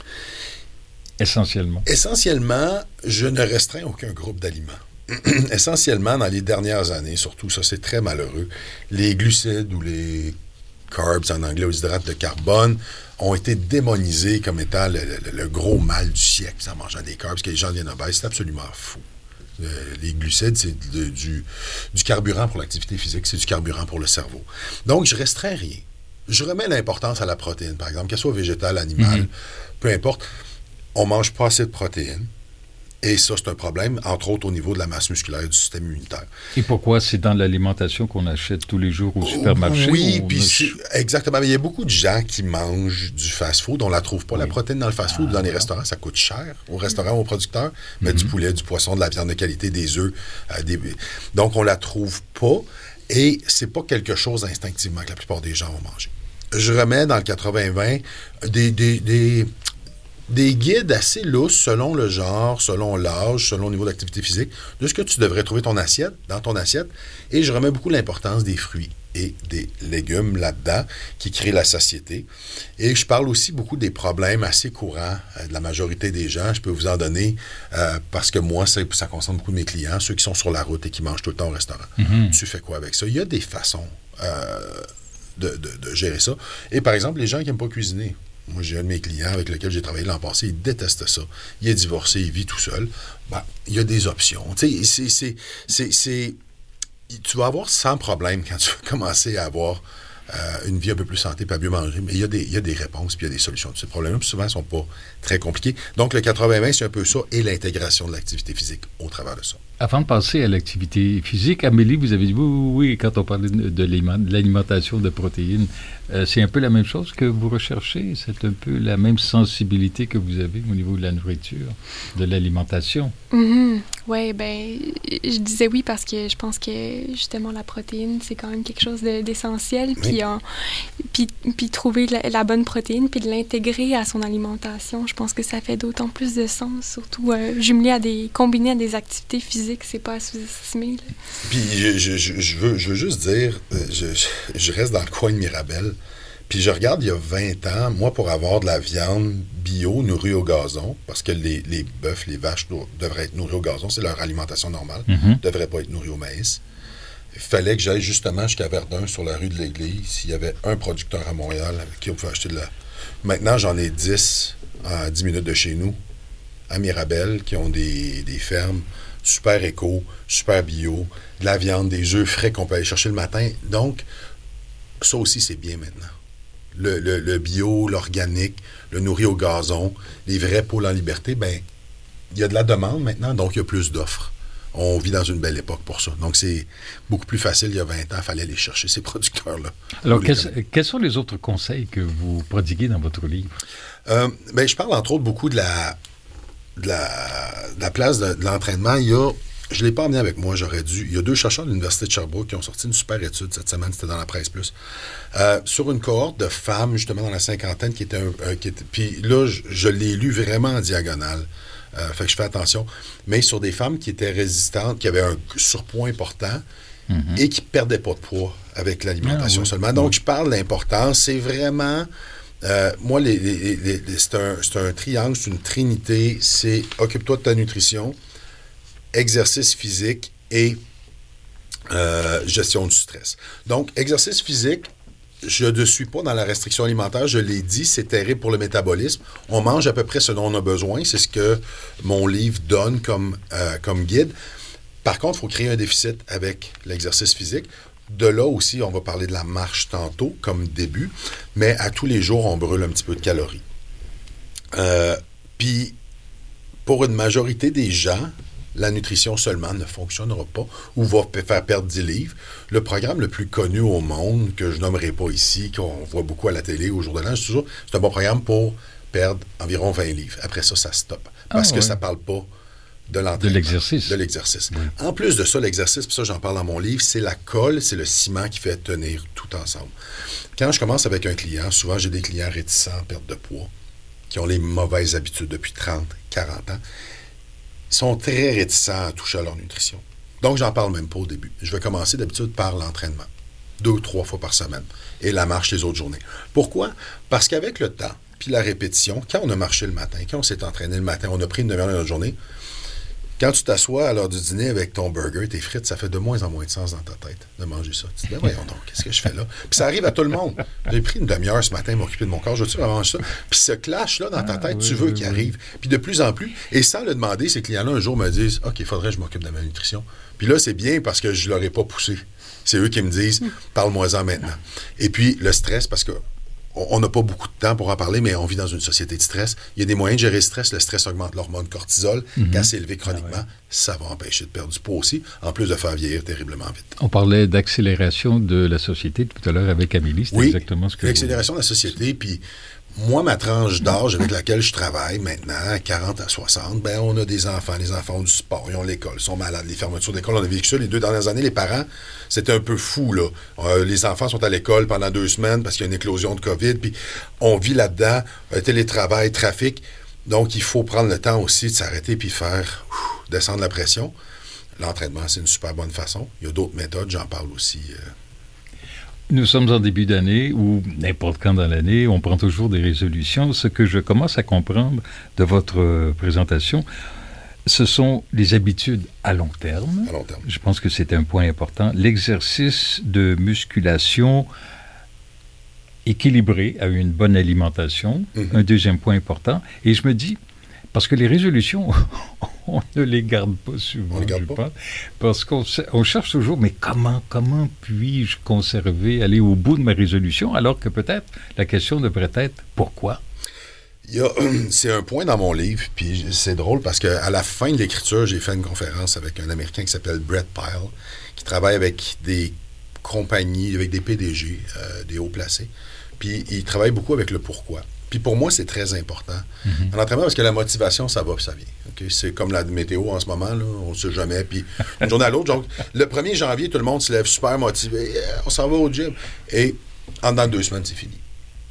Essentiellement. Essentiellement, je ne restreins aucun groupe d'aliments. Essentiellement, dans les dernières années, surtout, ça c'est très malheureux, les glucides ou les carbs en anglais, aux hydrates de carbone, ont été démonisés comme étant le, le, le gros mal du siècle en mangeant des carbs, que les gens deviennent obèses. C'est absolument fou. Euh, les glucides, c'est de, du, du carburant pour l'activité physique, c'est du carburant pour le cerveau. Donc, je restreins rien. Je remets l'importance à la protéine, par exemple, qu'elle soit végétale, animale, mm-hmm. peu importe. On ne mange pas assez de protéines. Et ça, c'est un problème, entre autres au niveau de la masse musculaire et du système immunitaire. Et pourquoi c'est dans l'alimentation qu'on achète tous les jours au supermarché? Oui, puis a... exactement. Mais il y a beaucoup de gens qui mangent du fast-food. On ne la trouve pas, oui. la protéine dans le fast-food, ah, dans les voilà. restaurants. Ça coûte cher au restaurant, aux producteurs. Mais mm-hmm. du poulet, du poisson, de la viande de qualité, des œufs. Euh, des... Donc, on ne la trouve pas. Et c'est pas quelque chose instinctivement que la plupart des gens vont manger. Je remets dans le quatre-vingts vingt des... des, des des guides assez lousses selon le genre, selon l'âge, selon le niveau d'activité physique, de ce que tu devrais trouver ton assiette, dans ton assiette. Et je remets beaucoup l'importance des fruits et des légumes là-dedans, qui créent la satiété. Et je parle aussi beaucoup des problèmes assez courants euh, de la majorité des gens. Je peux vous en donner, euh, parce que moi, ça, ça concerne beaucoup de mes clients, ceux qui sont sur la route et qui mangent tout le temps au restaurant. Mm-hmm. Tu fais quoi avec ça? Il y a des façons euh, de, de, de gérer ça. Et par exemple, les gens qui n'aiment pas cuisiner. Moi, j'ai un de mes clients avec lequel j'ai travaillé l'an passé, il déteste ça. Il est divorcé, il vit tout seul. Ben, il y a des options. Tu sais, c'est, c'est, c'est, c'est... Tu vas avoir sans problème quand tu vas commencer à avoir euh, une vie un peu plus santé et à mieux manger. Mais il y a des, il y a des réponses puis il y a des solutions. Ces problèmes-là, souvent, ne sont pas très compliqués. Donc, le quatre-vingts vingt, c'est un peu ça et l'intégration de l'activité physique au travers de ça. Avant de passer à l'activité physique, Amélie, vous avez dit oui, oui, oui, quand on parlait de, de l'alimentation de protéines, euh, c'est un peu la même chose que vous recherchez? C'est un peu la même sensibilité que vous avez au niveau de la nourriture, de l'alimentation? Mm-hmm. Oui, bien, je disais oui parce que je pense que, justement, la protéine, c'est quand même quelque chose de, d'essentiel. Puis, oui. on, puis, puis trouver la, la bonne protéine, puis de l'intégrer à son alimentation, je pense que ça fait d'autant plus de sens, surtout euh, jumelé à des, combiné à des activités physiques. C'est pas à sous-estimer. Là. Puis je, je, je, veux, je veux juste dire, je, je reste dans le coin de Mirabel, puis je regarde il y a vingt ans, moi, pour avoir de la viande bio nourrie au gazon, parce que les, les bœufs, les vaches devraient être nourris au gazon, c'est leur alimentation normale, ne mm-hmm. devraient pas être nourris au maïs. Il fallait que j'aille justement jusqu'à Verdun, sur la rue de l'Église. Il y avait un producteur à Montréal avec qui on pouvait acheter de la... Maintenant, j'en ai dix à dix minutes de chez nous, à Mirabel, qui ont des, des fermes super éco, super bio, de la viande, des œufs frais qu'on peut aller chercher le matin. Donc, ça aussi, c'est bien maintenant. Le, le, le bio, l'organique, le nourri au gazon, les vrais pôles en liberté, bien, il y a de la demande maintenant, donc il y a plus d'offres. On vit dans une belle époque pour ça. Donc, c'est beaucoup plus facile. Il y a vingt ans, il fallait aller chercher ces producteurs-là. Alors, quels, quels sont les autres conseils que vous prodiguez dans votre livre? Euh, bien, je parle entre autres beaucoup de la... De la, de la place de, de l'entraînement. Il y a, je ne l'ai pas emmené avec moi, j'aurais dû. Il y a deux chercheurs de l'Université de Sherbrooke qui ont sorti une super étude cette semaine, c'était dans la Presse Plus, euh, sur une cohorte de femmes, justement, dans la cinquantaine, qui était... Un, euh, qui était puis là, je, je l'ai lu vraiment en diagonale. Euh, fait que je fais attention. Mais sur des femmes qui étaient résistantes, qui avaient un surpoids important mm-hmm. et qui ne perdaient pas de poids avec l'alimentation ah, oui. seulement. Donc, oui. je parle de l'importance. C'est vraiment... Euh, moi, les, les, les, les, c'est, un, c'est un triangle, c'est une trinité. C'est occupe-toi de ta nutrition, exercice physique et euh, gestion du stress. Donc, exercice physique, je ne suis pas dans la restriction alimentaire, je l'ai dit, c'est terrible pour le métabolisme. On mange à peu près ce dont on a besoin. C'est ce que mon livre donne comme, euh, comme guide. Par contre, il faut créer un déficit avec l'exercice physique. De là aussi, on va parler de la marche tantôt, comme début, mais à tous les jours, on brûle un petit peu de calories. Euh, Puis, pour une majorité des gens, la nutrition seulement ne fonctionnera pas ou va faire perdre dix livres. Le programme le plus connu au monde, que je nommerai pas ici, qu'on voit beaucoup à la télé au jour de l'an, c'est toujours, c'est un bon programme pour perdre environ vingt livres. Après ça, ça stoppe. Parce ah, que ouais. ça ne parle pas de l'entraînement. De l'exercice. De l'exercice. Oui. En plus de ça, l'exercice, puis ça, j'en parle dans mon livre, c'est la colle, c'est le ciment qui fait tenir tout ensemble. Quand je commence avec un client, souvent, j'ai des clients réticents, perte de poids. qui ont les mauvaises habitudes depuis trente, quarante ans, sont très réticents à toucher à leur nutrition. Donc, j'en parle même pas au début. Je vais commencer d'habitude par l'entraînement. Deux ou trois fois par semaine. Et la marche les autres journées. Pourquoi? Parce qu'avec le temps, puis la répétition, quand on a marché le matin, quand on s'est entraîné le matin, on a pris une demi-heure de notre journée, quand tu t'assois à l'heure du dîner avec ton burger, tes frites, ça fait de moins en moins de sens dans ta tête de manger ça. Tu te dis, ben voyons donc, qu'est-ce que je fais là? Puis ça arrive à tout le monde. J'ai pris une demi-heure ce matin à m'occuper de mon corps, je veux-tu vraiment manger ça? Puis ce clash-là dans ta ah, tête, oui, tu veux oui, qu'il oui. arrive. Puis de plus en plus, et sans le demander, ces clients-là, un jour me disent, OK, il faudrait que je m'occupe de ma nutrition. Puis là, c'est bien parce que je ne l'aurais pas poussé. C'est eux qui me disent, parle-moi-en maintenant. Et puis, le stress, parce que on n'a pas beaucoup de temps pour en parler, mais on vit dans une société de stress. Il y a des moyens de gérer le stress. Le stress augmente l'hormone cortisol. Mm-hmm. Quand c'est élevé chroniquement, ah ouais. ça va empêcher de perdre du poids aussi, en plus de faire vieillir terriblement vite. On parlait d'accélération de la société tout à l'heure avec Amélie. C'est oui, exactement ce que l'accélération vous... de la société. Puis moi, ma tranche d'âge avec laquelle je travaille maintenant, quarante à soixante, ben on a des enfants. Les enfants ont du sport, ils ont l'école, ils sont malades. Les fermetures d'école, on a vécu ça les deux dernières années. Les parents, c'était un peu fou, là. Euh, les enfants sont à l'école pendant deux semaines parce qu'il y a une éclosion de COVID, puis on vit là-dedans, euh, télétravail, trafic. Donc, il faut prendre le temps aussi de s'arrêter puis faire ouf, descendre la pression. L'entraînement, c'est une super bonne façon. Il y a d'autres méthodes, j'en parle aussi. Euh, Nous sommes en début d'année ou n'importe quand dans l'année, on prend toujours des résolutions. Ce que je commence à comprendre de votre présentation, ce sont les habitudes à long terme. À long terme. Je pense que c'est un point important. L'exercice de musculation équilibré à une bonne alimentation, mm-hmm. un deuxième point important. Et je me dis, parce que les résolutions, on ne les garde pas souvent, on les garde je pas. pense, parce qu'on on cherche toujours, mais comment, comment puis-je conserver, aller au bout de ma résolution, alors que peut-être la question devrait être pourquoi? Il y a, c'est un point dans mon livre, puis c'est drôle parce qu'à la fin de l'écriture, j'ai fait une conférence avec un Américain qui s'appelle Brett Pyle, qui travaille avec des compagnies, avec des P D G, euh, des hauts placés, puis il travaille beaucoup avec le pourquoi. Puis pour moi, c'est très important. Mm-hmm. En entraînement, parce que la motivation, ça va puis ça vient. Okay? C'est comme la météo en ce moment, là, on ne sait jamais. Puis une journée à l'autre, donc, le premier janvier, tout le monde se lève super motivé. Yeah, on s'en va au gym. Et en dans deux semaines, c'est fini.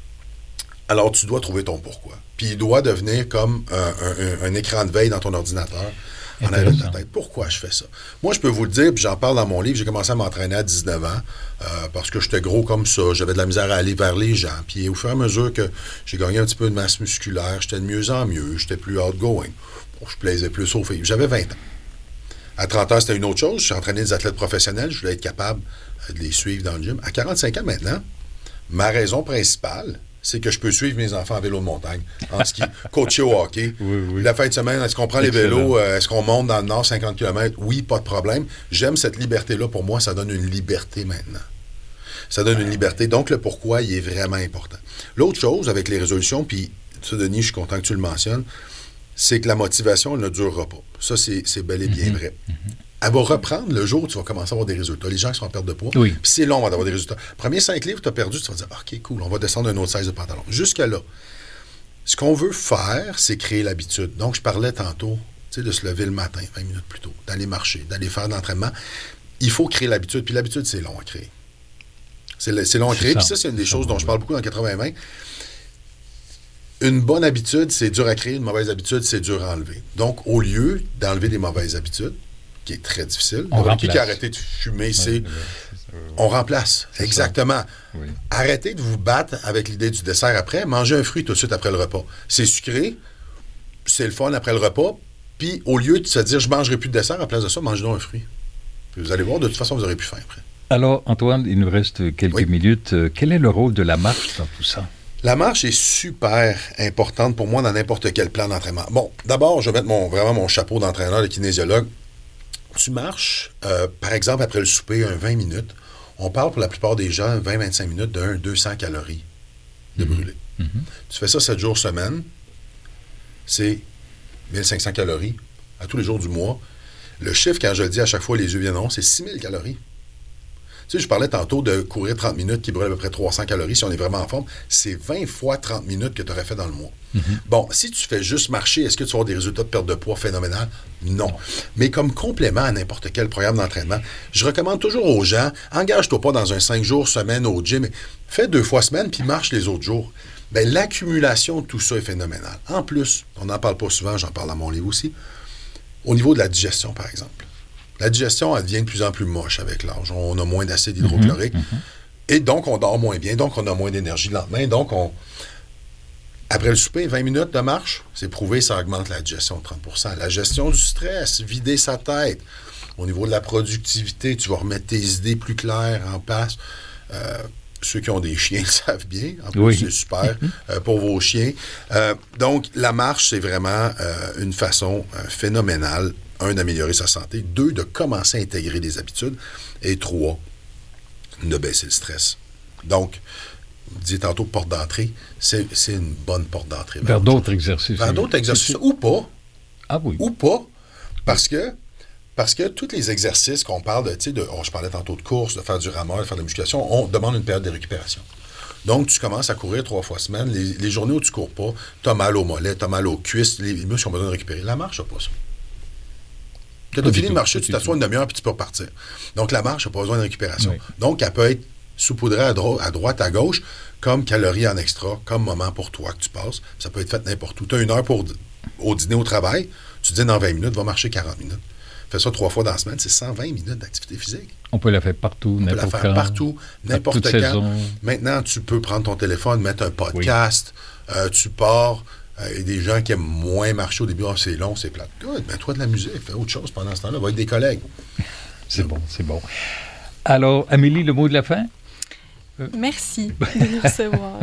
Alors, tu dois trouver ton pourquoi. Puis il doit devenir comme un, un, un, un écran de veille dans ton ordinateur. En arrière de ta tête. Pourquoi je fais ça? Moi, je peux vous le dire, puis j'en parle dans mon livre, j'ai commencé à m'entraîner à dix-neuf ans euh, parce que j'étais gros comme ça. J'avais de la misère à aller vers les gens. Puis au fur et à mesure que j'ai gagné un petit peu de masse musculaire, j'étais de mieux en mieux, j'étais plus outgoing. Bon, je plaisais plus aux filles. J'avais vingt ans. À trente ans, c'était une autre chose. Je suis entraîné des athlètes professionnels. Je voulais être capable de les suivre dans le gym. À quarante-cinq ans maintenant, ma raison principale, c'est que je peux suivre mes enfants en vélo de montagne, en ski, coacher au hockey. Oui, oui. La fin de semaine, est-ce qu'on prend Excellent. Les vélos, euh, est-ce qu'on monte dans le nord cinquante kilomètres? Oui, pas de problème. J'aime cette liberté-là. Pour moi, ça donne une liberté maintenant. Ça donne une liberté. Donc, le pourquoi, il est vraiment important. L'autre chose avec les résolutions, puis ça, Denis, je suis content que tu le mentionnes, c'est que la motivation, elle ne durera pas. Ça, c'est, c'est bel et bien mm-hmm. vrai. Mm-hmm. Elle va reprendre le jour où tu vas commencer à avoir des résultats. Les gens qui sont en perte de poids, oui. puis c'est long avant d'avoir des résultats. Premier cinq livres, tu as perdu, tu vas dire, OK, cool, on va descendre un autre size de pantalon. Jusqu'à là, ce qu'on veut faire, c'est créer l'habitude. Donc, je parlais tantôt, tu sais, de se lever le matin, vingt minutes plus tôt, d'aller marcher, d'aller faire de l'entraînement. Il faut créer l'habitude, puis l'habitude, c'est long à créer. C'est, le, c'est long à créer, puis ça, c'est une des choses dont je parle beaucoup dans quatre-vingts vingt. Une bonne habitude, c'est dur à créer. Une mauvaise habitude, c'est dur à enlever. Donc, au lieu d'enlever des mauvaises habitudes, qui est très difficile. On Donc, qui a arrêté de fumer, c'est... Ouais, on remplace, c'est exactement. Oui. Arrêtez de vous battre avec l'idée du dessert après. Mangez un fruit tout de suite après le repas. C'est sucré, c'est le fun après le repas, puis au lieu de se dire « je ne mangerai plus de dessert », à place de ça, mangez donc un fruit. Puis vous allez voir, de toute façon, vous n'aurez plus faim après. Alors, Antoine, il nous reste quelques oui. minutes. Quel est le rôle de la marche dans tout ça? La marche est super importante pour moi dans n'importe quel plan d'entraînement. Bon, d'abord, je vais mettre mon, vraiment mon chapeau d'entraîneur, de kinésiologue. Tu marches, euh, par exemple, après le souper, un vingt minutes. On parle pour la plupart des gens, vingt à vingt-cinq minutes, d'un deux cents calories de mm-hmm. brûlé. Mm-hmm. Tu fais ça sept jours semaine, c'est mille cinq cents calories à tous les jours du mois. Le chiffre, quand je le dis à chaque fois, les yeux viennent ronds, c'est six mille calories. Tu sais, je parlais tantôt de courir trente minutes qui brûle à peu près trois cents calories si on est vraiment en forme. C'est vingt fois trente minutes que tu aurais fait dans le mois. Mm-hmm. Bon, si tu fais juste marcher, est-ce que tu vas avoir des résultats de perte de poids phénoménal? Non. Mais comme complément à n'importe quel programme d'entraînement, je recommande toujours aux gens, engage-toi pas dans un cinq jours semaine au gym. Fais deux fois semaine puis marche les autres jours. bien, l'accumulation de tout ça est phénoménale. En plus, on n'en parle pas souvent, j'en parle dans mon livre aussi, au niveau de la digestion, par exemple. La digestion, elle devient de plus en plus moche avec l'âge. On a moins d'acide hydrochlorique. Mm-hmm, mm-hmm. Et donc, on dort moins bien. Donc, on a moins d'énergie le lendemain. Donc, on... après le souper, vingt minutes de marche, c'est prouvé, ça augmente la digestion de trente pour cent. La gestion du stress, vider sa tête. Au niveau de la productivité, tu vas remettre tes idées plus claires en place. Euh, ceux qui ont des chiens le savent bien. En plus, oui. C'est super euh, pour vos chiens. Euh, donc, la marche, c'est vraiment euh, une façon euh, phénoménale, un, d'améliorer sa santé, deux, de commencer à intégrer des habitudes, et trois, de baisser le stress. Donc, vous disiez tantôt porte d'entrée, c'est, c'est une bonne porte d'entrée. Vers, vers d'autres exercices. Vers d'autres exercices, ou pas. Ah oui. Ou pas, parce que Parce que tous les exercices qu'on parle de, tu sais, de, oh, je parlais tantôt de course, de faire du rameur, de faire de la musculation, on demande une période de récupération. Donc, tu commences à courir trois fois semaine. Les, les journées où tu ne cours pas, tu as mal aux mollets, tu as mal aux cuisses, les, les muscles ont besoin de récupérer. La marche, n'a pas ça. Quand tu as fini de marcher, tu t'assois une demi-heure puis tu peux repartir. Donc, la marche n'a pas besoin de récupération. Oui. Donc, elle peut être saupoudrée à, dro- à droite, à gauche, comme calories en extra, comme moment pour toi que tu passes. Ça peut être fait n'importe où. Tu as une heure pour, au dîner, au travail. Tu dînes dans vingt minutes, va marcher quarante minutes. Fais ça trois fois dans la semaine, c'est cent vingt minutes d'activité physique. On peut la faire partout, On n'importe quand. On peut la faire partout, n'importe quand. Saison. Maintenant, tu peux prendre ton téléphone, mettre un podcast, oui. euh, tu pars. Il y a des gens qui aiment moins marcher au début. Oh, c'est long, c'est plate. Good, mets-toi de la musique, fais autre chose pendant ce temps-là, va avec des collègues. C'est bon, c'est bon. Alors, Amélie, le mot de la fin? Euh... Merci de nous recevoir.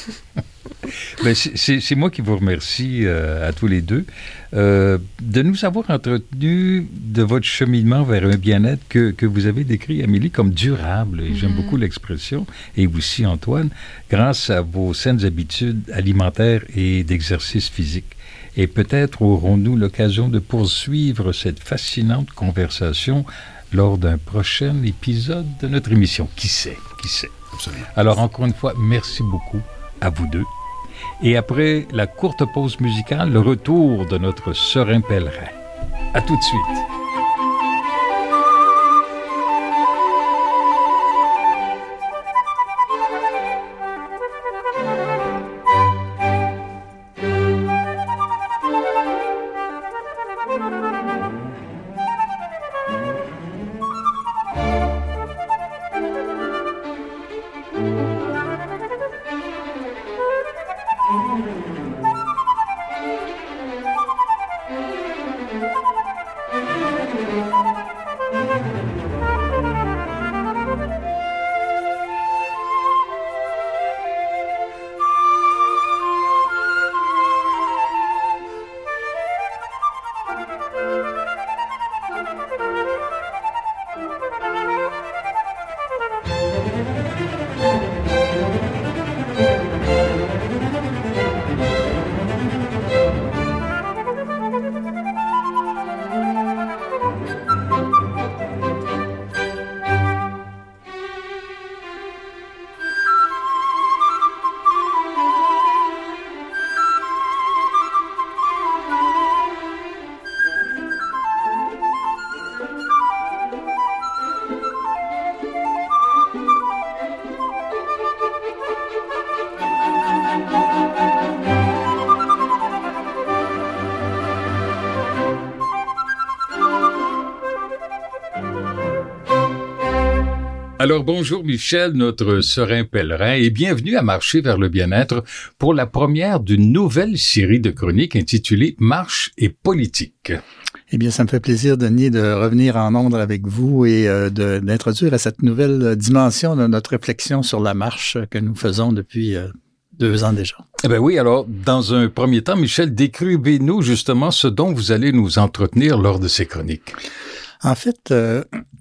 Ben, c'est, c'est, c'est moi qui vous remercie euh, à tous les deux euh, de nous avoir entretenus de votre cheminement vers un bien-être que, que vous avez décrit, Amélie, comme durable. Et mm-hmm. J'aime beaucoup l'expression. Et aussi, Antoine, grâce à vos saines habitudes alimentaires et d'exercice physique. Et peut-être aurons-nous l'occasion de poursuivre cette fascinante conversation lors d'un prochain épisode de notre émission. Qui sait? Qui sait? Absolument. Alors, encore une fois, merci beaucoup à vous deux. Et après la courte pause musicale, le retour de notre serein pèlerin. À tout de suite. Alors, bonjour Michel, notre serein pèlerin, et bienvenue à Marcher vers le bien-être pour la première d'une nouvelle série de chroniques intitulée « Marche et politique ». Eh bien, ça me fait plaisir, Denis, de revenir en ondes avec vous et euh, de, d'introduire à cette nouvelle dimension de notre réflexion sur la marche que nous faisons depuis euh, deux ans déjà. Eh bien oui, alors, dans un premier temps, Michel, décrivez-nous justement ce dont vous allez nous entretenir lors de ces chroniques. En fait, euh,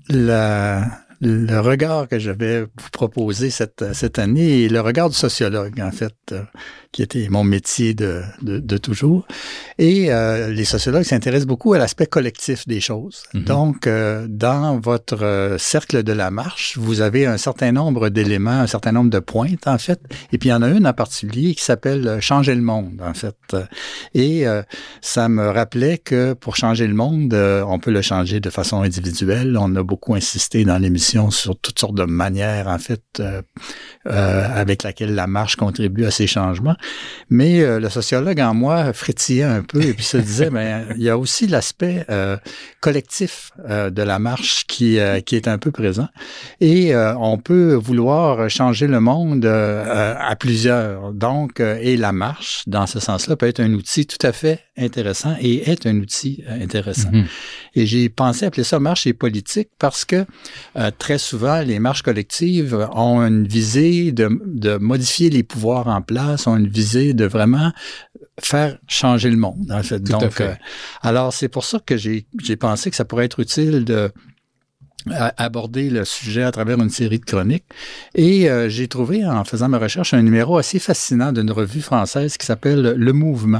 la... Le regard que je vais vous proposer cette, cette année est le regard du sociologue, en fait, euh, qui était mon métier de, de, de toujours. Et euh, les sociologues s'intéressent beaucoup à l'aspect collectif des choses. Mm-hmm. Donc, euh, dans votre euh, cercle de la marche, vous avez un certain nombre d'éléments, un certain nombre de pointes, en fait. Et puis, il y en a une en particulier qui s'appelle « Changer le monde », en fait. Et euh, ça me rappelait que pour changer le monde, euh, on peut le changer de façon individuelle. On a beaucoup insisté dans l'émission sur toutes sortes de manières, en fait, euh, euh, avec laquelle la marche contribue à ces changements. Mais euh, le sociologue en moi frétillait un peu et puis se disait, ben il y a aussi l'aspect euh, collectif euh, de la marche qui euh, qui est un peu présent. Et euh, on peut vouloir changer le monde euh, à plusieurs. Donc, euh, et la marche, dans ce sens-là, peut être un outil tout à fait intéressant et est un outil euh, intéressant. Mm-hmm. Et j'ai pensé appeler ça marche et politique parce que euh, très souvent, les marches collectives ont une visée de, de modifier les pouvoirs en place, ont une visée de vraiment faire changer le monde, en fait. Tout Donc, à fait. Euh, alors, c'est pour ça que j'ai, j'ai pensé que ça pourrait être utile de aborder le sujet à travers une série de chroniques. Et euh, j'ai trouvé, en faisant ma recherche, un numéro assez fascinant d'une revue française qui s'appelle Le Mouvement.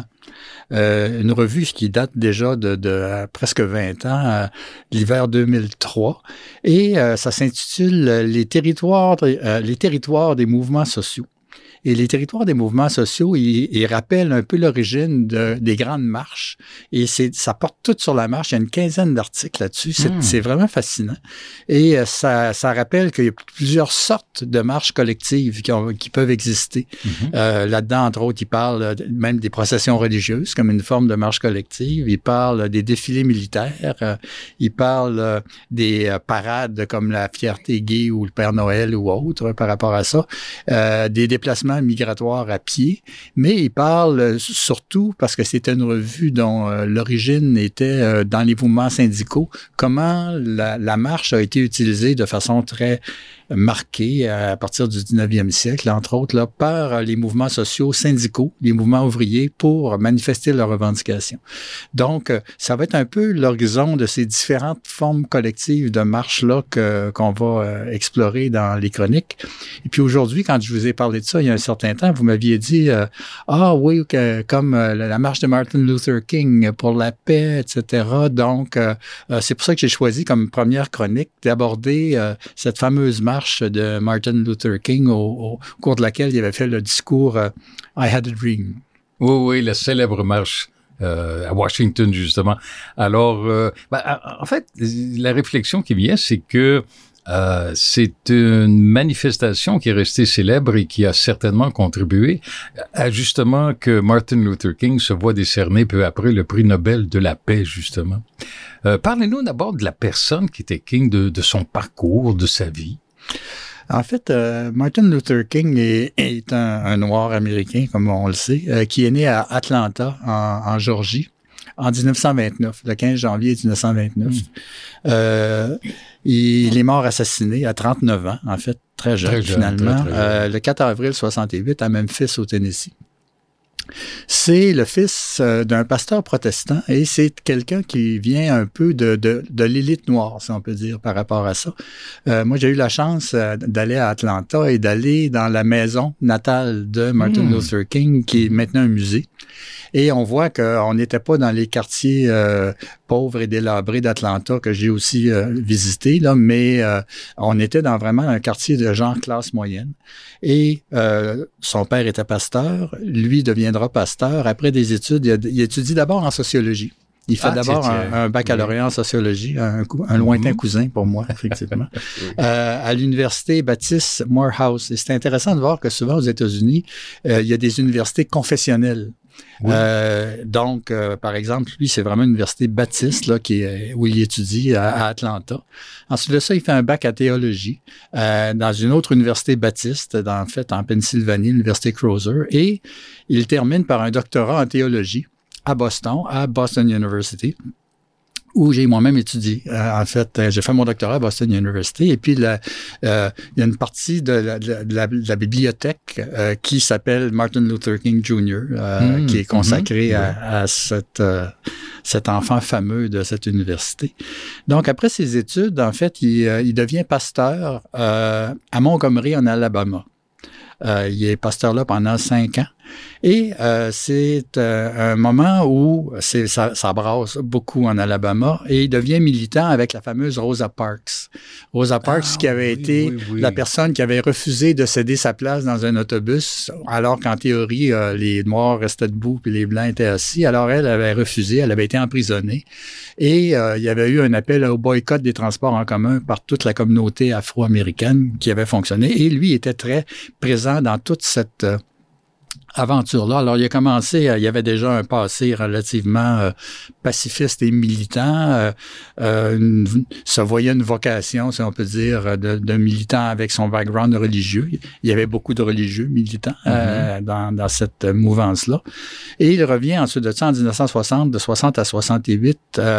Euh, une revue qui date déjà de, de euh, presque vingt ans, euh, l'hiver deux mille trois. Et euh, ça s'intitule Les territoires, euh, les territoires des mouvements sociaux. Et les territoires des mouvements sociaux, ils, ils rappellent un peu l'origine de, des grandes marches. Et c'est, ça porte tout sur la marche. Il y a une quinzaine d'articles là-dessus. C'est, mmh. c'est vraiment fascinant. Et ça, ça rappelle qu'il y a plusieurs sortes de marches collectives qui, ont, qui peuvent exister. Mmh. Euh, là-dedans, entre autres, ils parlent même des processions religieuses comme une forme de marche collective. Ils parlent des défilés militaires. Euh, ils parlent euh, des euh, parades comme la Fierté gay ou le Père Noël ou autre par rapport à ça. Euh, des déplacements migratoire à pied, mais il parle surtout, parce que c'était une revue dont euh, l'origine était euh, dans les mouvements syndicaux, comment la, la marche a été utilisée de façon très marquée à partir du dix-neuvième siècle, entre autres, là, par les mouvements sociaux syndicaux, les mouvements ouvriers, pour manifester leurs revendications. Donc, ça va être un peu l'horizon de ces différentes formes collectives de marche-là que, qu'on va euh, explorer dans les chroniques. Et puis aujourd'hui, quand je vous ai parlé de ça il y a un certain temps, vous m'aviez dit euh, « Ah oui, que, comme euh, la marche de Martin Luther King pour la paix, et cetera » Donc, euh, c'est pour ça que j'ai choisi comme première chronique d'aborder euh, cette fameuse marche de Martin Luther King au, au cours de laquelle il avait fait le discours euh, « I had a dream ». Oui, oui, la célèbre marche euh, à Washington, justement. Alors, euh, ben, en fait, la réflexion qui vient, c'est que Euh, c'est une manifestation qui est restée célèbre et qui a certainement contribué à justement que Martin Luther King se voit décerner peu après le prix Nobel de la paix, justement. Euh, parlez-nous d'abord de la personne qui était King, de, de son parcours, de sa vie. En fait, euh, Martin Luther King est, est un, un noir américain, comme on le sait, euh, qui est né à Atlanta, en, en Géorgie, en dix-neuf cent vingt-neuf, le quinze janvier dix-neuf cent vingt-neuf. Mmh. Euh, il est mort assassiné à trente-neuf ans, en fait, très jeune, très jeune finalement, très, très jeune. Euh, le quatre avril soixante-huit à Memphis, au Tennessee. C'est le fils euh, d'un pasteur protestant et c'est quelqu'un qui vient un peu de, de, de l'élite noire, si on peut dire, par rapport à ça. Euh, moi, j'ai eu la chance euh, d'aller à Atlanta et d'aller dans la maison natale de Martin mmh. Luther King, qui est maintenant un musée. Et on voit qu'on n'était pas dans les quartiers euh, pauvres et délabrés d'Atlanta que j'ai aussi euh, visité, là, mais euh, on était dans vraiment un quartier de gens classe moyenne. Et euh, son père était pasteur, lui deviendra pasteur. Après des études, il, a, il étudie d'abord en sociologie. Il fait ah, d'abord tiens, tiens. Un, un baccalauréat oui. en sociologie, un, un lointain mm-hmm. cousin pour moi, effectivement, oui. euh, à l'université Baptiste Morehouse. Et c'est intéressant de voir que souvent aux États-Unis, euh, il y a des universités confessionnelles. Oui. Euh, donc, euh, par exemple, lui, c'est vraiment une université baptiste là, qui est, où il étudie à, à Atlanta. Ensuite de ça, il fait un bac à théologie euh, dans une autre université baptiste, dans, en fait, en Pennsylvanie, l'université Crozer. Et il termine par un doctorat en théologie à Boston, à Boston University, où j'ai moi-même étudié. Euh, en fait, j'ai fait mon doctorat à Boston University. Et puis, la, euh, il y a une partie de la, de la, de la bibliothèque euh, qui s'appelle Martin Luther King junior, euh, mmh, qui est consacrée mmh, à, à cette, euh, cet enfant fameux de cette université. Donc, après ses études, en fait, il, euh, il devient pasteur euh, à Montgomery, en Alabama. Euh, il est pasteur là pendant cinq ans. Et euh, c'est euh, un moment où c'est, ça, ça brasse beaucoup en Alabama et il devient militant avec la fameuse Rosa Parks. Rosa Parks ah, qui avait oui, été oui, oui. la personne qui avait refusé de céder sa place dans un autobus alors qu'en théorie, euh, les Noirs restaient debout puis les Blancs étaient assis. Alors elle avait refusé, elle avait été emprisonnée et euh, il y avait eu un appel au boycott des transports en commun par toute la communauté afro-américaine qui avait fonctionné et lui était très présent dans toute cette euh, aventure-là. Alors, il a commencé, euh, il y avait déjà un passé relativement euh, pacifiste et militant, euh, euh, une, se voyait une vocation, si on peut dire, de, de militant avec son background religieux. Il y avait beaucoup de religieux militants euh, mm-hmm. dans, dans cette mouvance-là. Et il revient ensuite de ça en dix-neuf cent soixante, de soixante à soixante-huit, euh,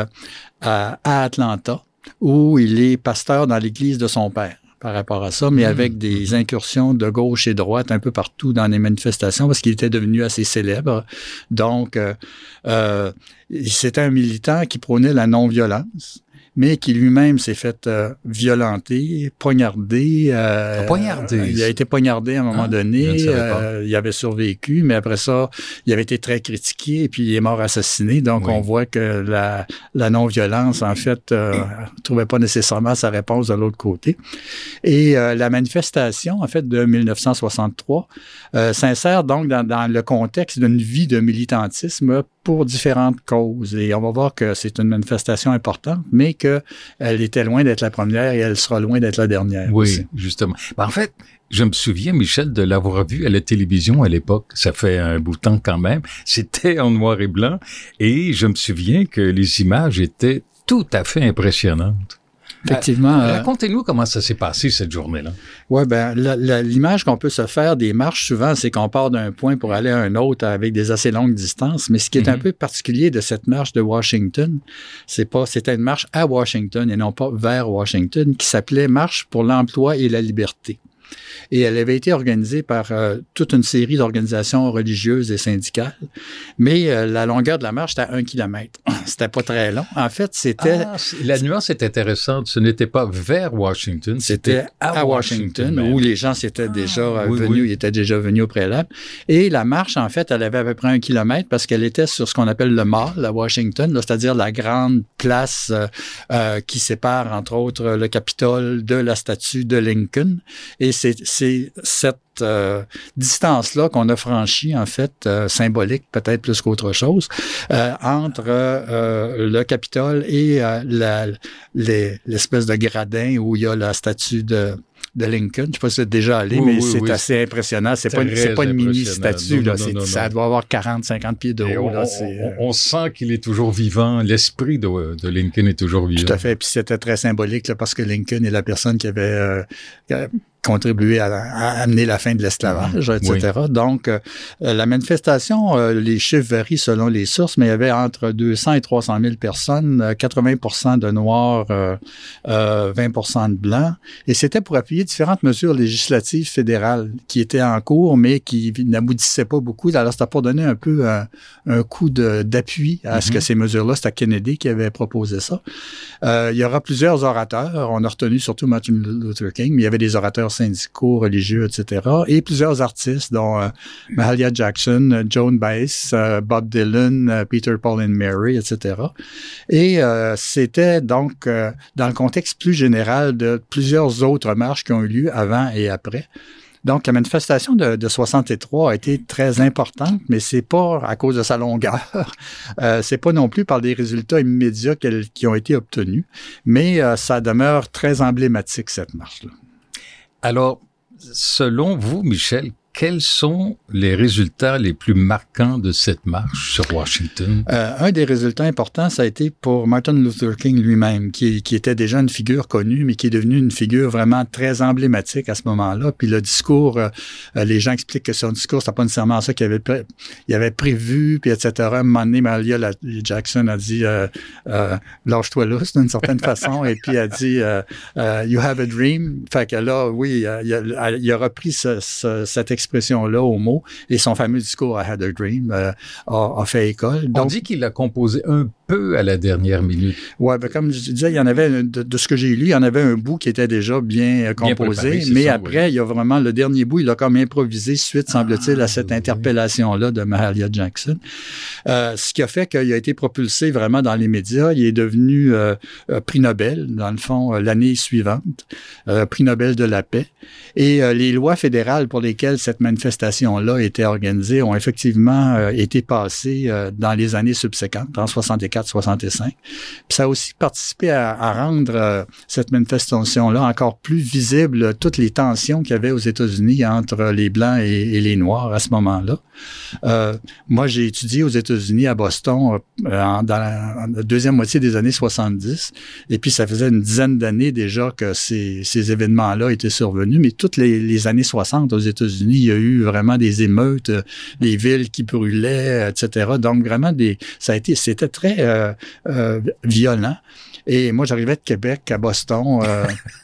à, à Atlanta, où il est pasteur dans l'église de son père. Par rapport à ça, mais mmh. avec des incursions de gauche et droite un peu partout dans les manifestations parce qu'il était devenu assez célèbre. Donc, euh, euh, c'était un militant qui prônait la non-violence, mais qui lui-même s'est fait euh, violenter, poignarder. Euh, poignardé. Il a été poignardé à un moment ah, donné. Euh, il avait survécu, mais après ça, il avait été très critiqué et puis il est mort assassiné. Donc, oui. on voit que la, la non-violence, en fait, euh, ne trouvait pas nécessairement sa réponse de l'autre côté. Et euh, la manifestation, en fait, de dix-neuf cent soixante-trois, euh, s'insère donc dans, dans le contexte d'une vie de militantisme pour différentes causes. Et on va voir que c'est une manifestation importante, mais qu'elle était loin d'être la première et elle sera loin d'être la dernière. Oui, aussi. Justement. Ben, en fait, je me souviens, Michel, de l'avoir vu à la télévision à l'époque. Ça fait un bout de temps quand même. C'était en noir et blanc. Et je me souviens que les images étaient tout à fait impressionnantes. Effectivement. Euh, racontez-nous comment ça s'est passé cette journée-là. Oui, ben la, la, l'image qu'on peut se faire des marches souvent, c'est qu'on part d'un point pour aller à un autre avec des assez longues distances. Mais ce qui est mm-hmm. un peu particulier de cette marche de Washington, c'est pas, c'était une marche à Washington et non pas vers Washington, qui s'appelait Marche pour l'emploi et la liberté. Et elle avait été organisée par euh, toute une série d'organisations religieuses et syndicales. Mais euh, la longueur de la marche, c'était à un kilomètre. C'était pas très long. En fait, c'était... Ah, la nuance est intéressante. Ce n'était pas vers Washington, c'était, c'était à, à Washington, Washington où les gens s'étaient ah, déjà oui, venus, oui. ils étaient déjà venus au préalable. Et la marche, en fait, elle avait à peu près un kilomètre parce qu'elle était sur ce qu'on appelle le mall à Washington, là, c'est-à-dire la grande place euh, euh, qui sépare, entre autres, le Capitole de la statue de Lincoln. Et c'est C'est cette euh, distance-là qu'on a franchie, en fait, euh, symbolique peut-être plus qu'autre chose, euh, entre euh, le Capitole et euh, la, les, l'espèce de gradin où il y a la statue de de Lincoln. Je ne sais pas si vous êtes déjà allé, oui, mais oui, c'est oui. assez impressionnant. C'est pas, c'est pas une mini-statue. Là. Non, non, non, ça non. doit avoir quarante à cinquante pieds de haut. On, là, c'est, on, on sent qu'il est toujours vivant. L'esprit de, de Lincoln est toujours vivant. Tout à fait. Puis c'était très symbolique là, parce que Lincoln est la personne qui avait... Euh, contribué à, à amener la fin de l'esclavage, et cetera. Oui. Donc, euh, la manifestation, euh, les chiffres varient selon les sources, mais il y avait entre deux cents et trois cent mille personnes, quatre-vingts pour cent de Noirs, euh, euh, vingt pour cent de Blancs. Et c'était pour appuyer différentes mesures législatives fédérales qui étaient en cours, mais qui n'aboutissaient pas beaucoup. Alors, c'était pour donner un peu un, un coup de, d'appui à mm-hmm. ce que ces mesures-là, c'était Kennedy qui avait proposé ça. Euh, il y aura plusieurs orateurs. On a retenu surtout Martin Luther King, mais il y avait des orateurs syndicaux, religieux, et cetera. Et plusieurs artistes, dont euh, Mahalia Jackson, Joan Baez, euh, Bob Dylan, euh, Peter, Paul and Mary, et cetera. Et euh, c'était donc euh, dans le contexte plus général de plusieurs autres marches qui ont eu lieu avant et après. Donc, la manifestation de, de soixante-trois a été très importante, mais c'est pas à cause de sa longueur. Euh, c'est pas non plus par des résultats immédiats qui ont été obtenus, mais euh, ça demeure très emblématique, cette marche-là. Alors, selon vous, Michel, quels sont les résultats les plus marquants de cette marche sur Washington? Euh, un des résultats importants, ça a été pour Martin Luther King lui-même, qui, qui était déjà une figure connue, mais qui est devenu une figure vraiment très emblématique à ce moment-là. Puis le discours, euh, les gens expliquent que son discours, c'était pas nécessairement ça qu'il avait, pré- il avait prévu, puis et cetera. À un moment donné, Mahalia Jackson a dit euh, euh, « lâche-toi lousse » d'une certaine façon, et puis a dit euh, euh, « You have a dream ». Fait que là, oui, il a, il a repris ce, ce, cette expression expression-là au mot, et son fameux discours « I had a dream euh, » a, a fait école. Donc, on dit qu'il a composé un peu à la dernière minute. Oui, ben comme je disais, il y en avait, de, de ce que j'ai lu, il y en avait un bout qui était déjà bien, bien composé, préparé, mais ça, après, oui. il y a vraiment le dernier bout, il a comme improvisé suite, semble-t-il, ah, à cette oui. interpellation-là de Mahalia Jackson. Euh, ce qui a fait qu'il a été propulsé vraiment dans les médias. Il est devenu euh, euh, prix Nobel, dans le fond, euh, l'année suivante, euh, prix Nobel de la paix. Et euh, les lois fédérales pour lesquelles cette manifestation-là était organisée ont effectivement euh, été passées euh, dans les années subséquentes, en soixante-quatre soixante-cinq. Puis ça a aussi participé à, à rendre euh, cette manifestation-là encore plus visible, toutes les tensions qu'il y avait aux États-Unis entre les Blancs et, et les Noirs à ce moment-là. Euh, moi, j'ai étudié aux États-Unis, à Boston, euh, en, dans la, en la deuxième moitié des années soixante-dix. Et puis, ça faisait une dizaine d'années déjà que ces, ces événements-là étaient survenus. Mais toutes les, les années soixante aux États-Unis, il y a eu vraiment des émeutes, euh, des villes qui brûlaient, et cetera. Donc, vraiment, des, ça a été, c'était très euh, euh, violent. Et moi, j'arrivais de Québec à Boston. Euh,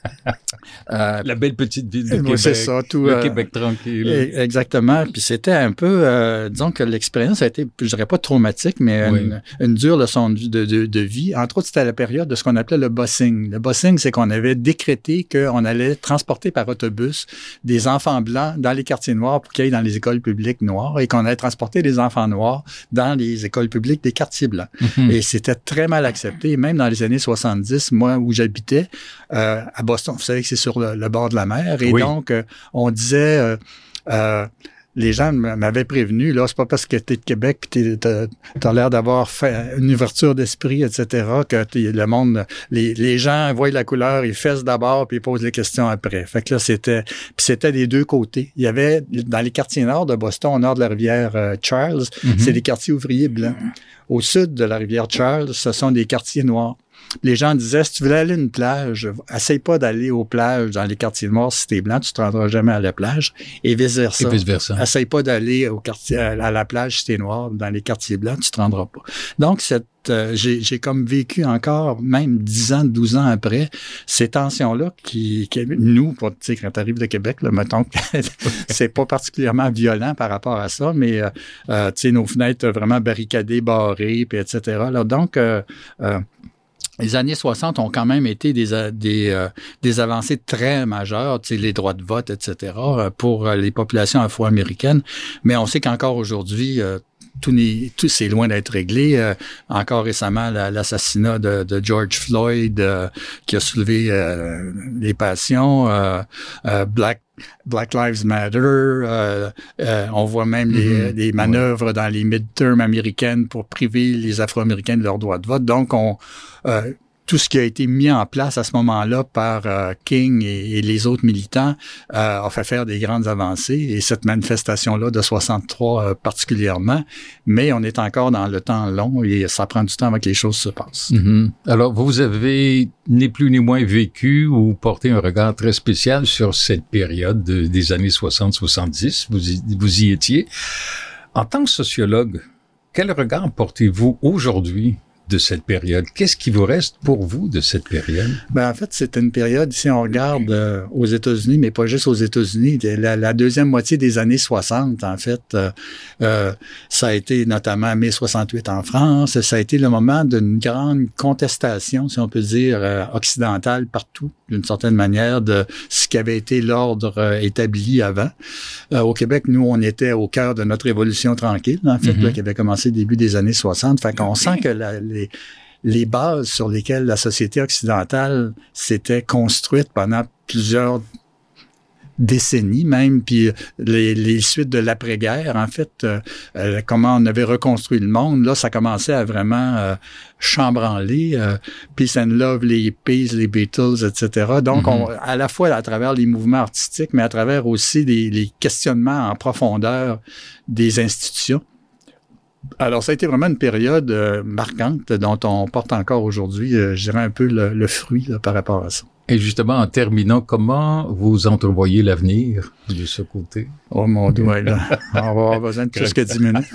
euh, la belle petite ville de oui, Québec. C'est ça, tout. Le euh, Québec tranquille. Exactement. Puis c'était un peu, euh, disons que l'expérience a été, je dirais pas traumatique, mais oui. une, une dure leçon de, de, de vie. Entre autres, c'était à la période de ce qu'on appelait le busing. Le busing, c'est qu'on avait décrété qu'on allait transporter par autobus des enfants blancs dans les quartiers noirs pour qu'ils aillent dans les écoles publiques noires et qu'on allait transporter des enfants noirs dans les écoles publiques des quartiers blancs. Mm-hmm. Et c'était très mal accepté. Même dans les années soixante-dix, moi, où j'habitais, euh, à Boston, vous savez que c'est sur le, le bord de la mer. Et oui. donc, euh, on disait... Euh, euh, les gens m'avaient prévenu, là, c'est pas parce que t'es de Québec que t'as, t'as l'air d'avoir fait une ouverture d'esprit, et cetera, que le monde, les, les gens voient la couleur, ils fessent d'abord, puis ils posent les questions après. Fait que là, c'était, puis c'était des deux côtés. Il y avait, dans les quartiers nord de Boston, au nord de la rivière euh, Charles, mm-hmm. c'est des quartiers ouvriers blancs. Au sud de la rivière Charles, ce sont des quartiers noirs. Les gens disaient, si tu veux aller à une plage, essaye pas d'aller aux plages dans les quartiers noirs si t'es blanc, tu te rendras jamais à la plage. Et vice-versa. Et vice-versa. Essaye pas d'aller au quartier, à la plage si t'es noir, dans les quartiers blancs, tu te rendras pas. Donc, cette, euh, j'ai, j'ai comme vécu encore, même dix ans, douze ans après, ces tensions-là qui, qui nous, tu sais, quand t'arrives de Québec, là, mettons que c'est pas particulièrement violent par rapport à ça, mais, euh, euh, tu sais, nos fenêtres vraiment barricadées, barrées, puis et cetera. Là, donc, euh, euh, les années soixante ont quand même été des, des, euh, des avancées très majeures, tu sais, les droits de vote, et cetera, pour les populations afro-américaines. Mais on sait qu'encore aujourd'hui, euh, tout, n'est, tout c'est loin d'être réglé. Euh, encore récemment, la, l'assassinat de, de George Floyd euh, qui a soulevé euh, les passions. Euh, euh, Black Black Lives Matter, euh, euh, on voit même mm-hmm. les, les manœuvres ouais. dans les midterms américaines pour priver les Afro-Américains de leur droit de vote. Donc, on, euh, tout ce qui a été mis en place à ce moment-là par euh, King et, et les autres militants euh, a fait faire des grandes avancées, et cette manifestation-là de soixante-trois euh, particulièrement, mais on est encore dans le temps long et ça prend du temps avant que les choses se passent. Mm-hmm. Alors, vous avez ni plus ni moins vécu ou porté un regard très spécial sur cette période de, des années soixante soixante-dix, vous y, vous y étiez. En tant que sociologue, quel regard portez-vous aujourd'hui de cette période? Qu'est-ce qui vous reste pour vous de cette période? Ben, en fait, c'est une période, si on regarde euh, aux États-Unis, mais pas juste aux États-Unis, la, la deuxième moitié des années soixante, en fait, euh, euh, ça a été notamment mai soixante-huit en France, ça a été le moment d'une grande contestation, si on peut dire, euh, occidentale partout, d'une certaine manière, de ce qui avait été l'ordre euh, établi avant. Euh, au Québec, nous, on était au cœur de notre révolution tranquille, en fait, mm-hmm. là, qui avait commencé début des années soixante. Fait qu'on sent que la, les, les bases sur lesquelles la société occidentale s'était construite pendant plusieurs décennies même, puis les, les suites de l'après-guerre, en fait, euh, euh, comment on avait reconstruit le monde, là, ça commençait à vraiment euh, chambranler, euh, Peace and Love, les hippies, les Beatles, et cetera. Donc, mm-hmm. on, à la fois à travers les mouvements artistiques, mais à travers aussi les, les questionnements en profondeur des institutions. Alors, ça a été vraiment une période euh, marquante dont on porte encore aujourd'hui, euh, je dirais, un peu le, le fruit là, par rapport à ça. Et justement, en terminant, comment vous entrevoyez l'avenir de ce côté? Oh mon Dieu, ouais, là, on va avoir besoin de plus que dix minutes.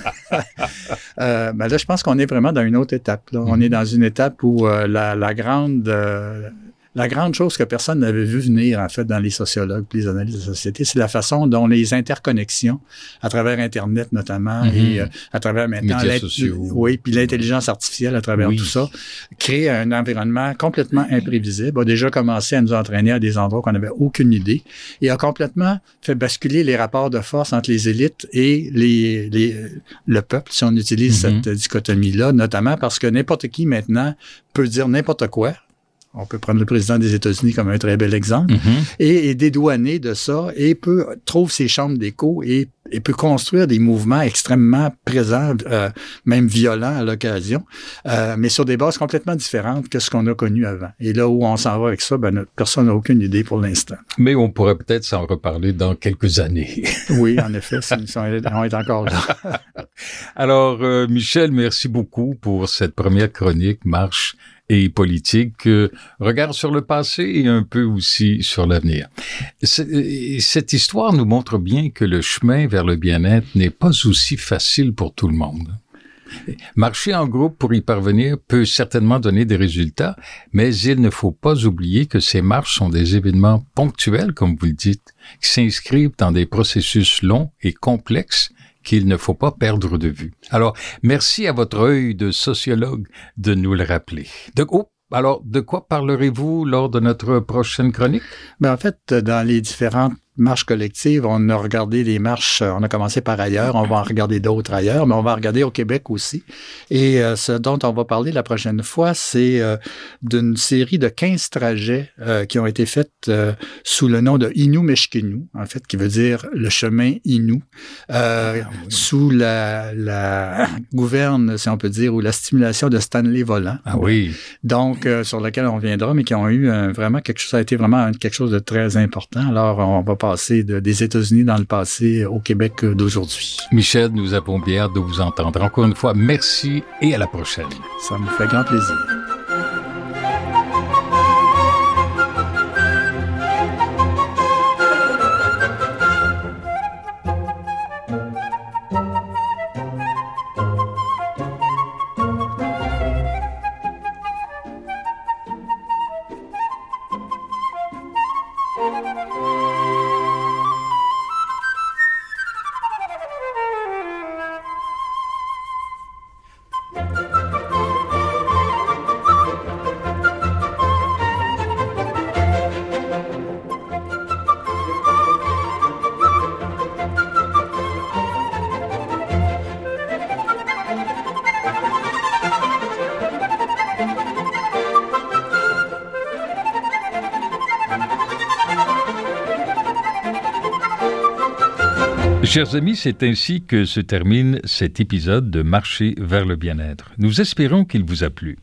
euh, ben là, je pense qu'on est vraiment dans une autre étape. Là. Mm-hmm. On est dans une étape où euh, la, la grande... Euh, La grande chose que personne n'avait vu venir, en fait, dans les sociologues et les analyses de société, c'est la façon dont les interconnexions, à travers Internet notamment, mm-hmm. et euh, à travers maintenant oui, puis l'intelligence artificielle à travers oui. tout ça, créent un environnement complètement imprévisible, a déjà commencé à nous entraîner à des endroits qu'on n'avait aucune idée, et a complètement fait basculer les rapports de force entre les élites et les, les, le peuple, si on utilise mm-hmm. cette dichotomie-là, notamment parce que n'importe qui maintenant peut dire n'importe quoi. On peut prendre le président des États-Unis comme un très bel exemple, mm-hmm. et est dédouané de ça et peut trouve ses chambres d'écho et, et peut construire des mouvements extrêmement présents, euh, même violents à l'occasion, euh, mais sur des bases complètement différentes que ce qu'on a connu avant. Et là où on s'en va avec ça, ben, personne n'a aucune idée pour l'instant. Mais on pourrait peut-être s'en reparler dans quelques années. Oui, en effet, on est encore là. Alors, euh, Michel, merci beaucoup pour cette première chronique Marche et politique, euh, regard sur le passé et un peu aussi sur l'avenir. C'est, cette histoire nous montre bien que le chemin vers le bien-être n'est pas aussi facile pour tout le monde. Marcher en groupe pour y parvenir peut certainement donner des résultats, mais il ne faut pas oublier que ces marches sont des événements ponctuels, comme vous le dites, qui s'inscrivent dans des processus longs et complexes qu'il ne faut pas perdre de vue. Alors, merci à votre œil de sociologue de nous le rappeler. De, oh, alors, de quoi parlerez-vous lors de notre prochaine chronique? Ben, en fait, dans les différentes marches collectives, on a regardé les marches, on a commencé par ailleurs, on va en regarder d'autres ailleurs, mais on va en regarder au Québec aussi. Et euh, ce dont on va parler la prochaine fois, c'est euh, d'une série de quinze trajets euh, qui ont été faits euh, sous le nom de Innu-Meshkinu, en fait, qui veut dire le chemin Innu, euh, ah, oui. sous la, la gouverne, si on peut dire, ou la stimulation de Stanley Volant. Ah oui. Donc, euh, sur lequel on reviendra, mais qui ont eu euh, vraiment quelque chose, ça a été vraiment quelque chose de très important. Alors, on va passer De, des États-Unis dans le passé au Québec d'aujourd'hui. Michel, nous avons bien hâte de vous entendre. Encore une fois, merci et à la prochaine. Ça me fait grand plaisir. Chers amis, c'est ainsi que se termine cet épisode de Marcher vers le bien-être. Nous espérons qu'il vous a plu.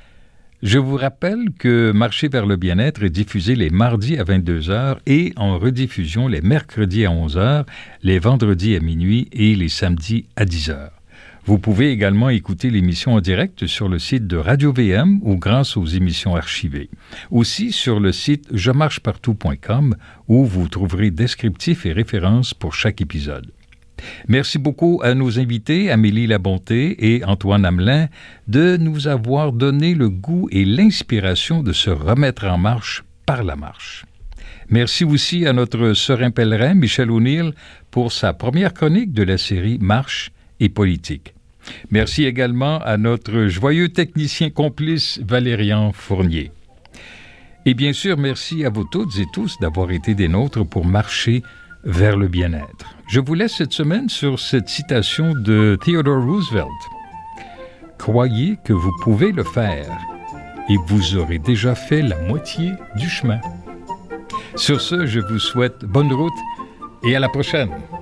Je vous rappelle que Marcher vers le bien-être est diffusé les mardis à vingt-deux heures et en rediffusion les mercredis à onze heures, les vendredis à minuit et les samedis à dix heures. Vous pouvez également écouter l'émission en direct sur le site de Radio V M ou grâce aux émissions archivées. Aussi sur le site je marche partout point com où vous trouverez descriptifs et références pour chaque épisode. Merci beaucoup à nos invités, Amélie Labonté et Antoine Hamelin, de nous avoir donné le goût et l'inspiration de se remettre en marche par la marche. Merci aussi à notre serein pèlerin, Michel O'Neill, pour sa première chronique de la série Marche et politique. Merci également à notre joyeux technicien complice Valérian Fournier. Et bien sûr, merci à vous toutes et tous d'avoir été des nôtres pour marcher vers le bien-être. Je vous laisse cette semaine sur cette citation de Theodore Roosevelt. « Croyez que vous pouvez le faire et vous aurez déjà fait la moitié du chemin. » Sur ce, je vous souhaite bonne route et à la prochaine.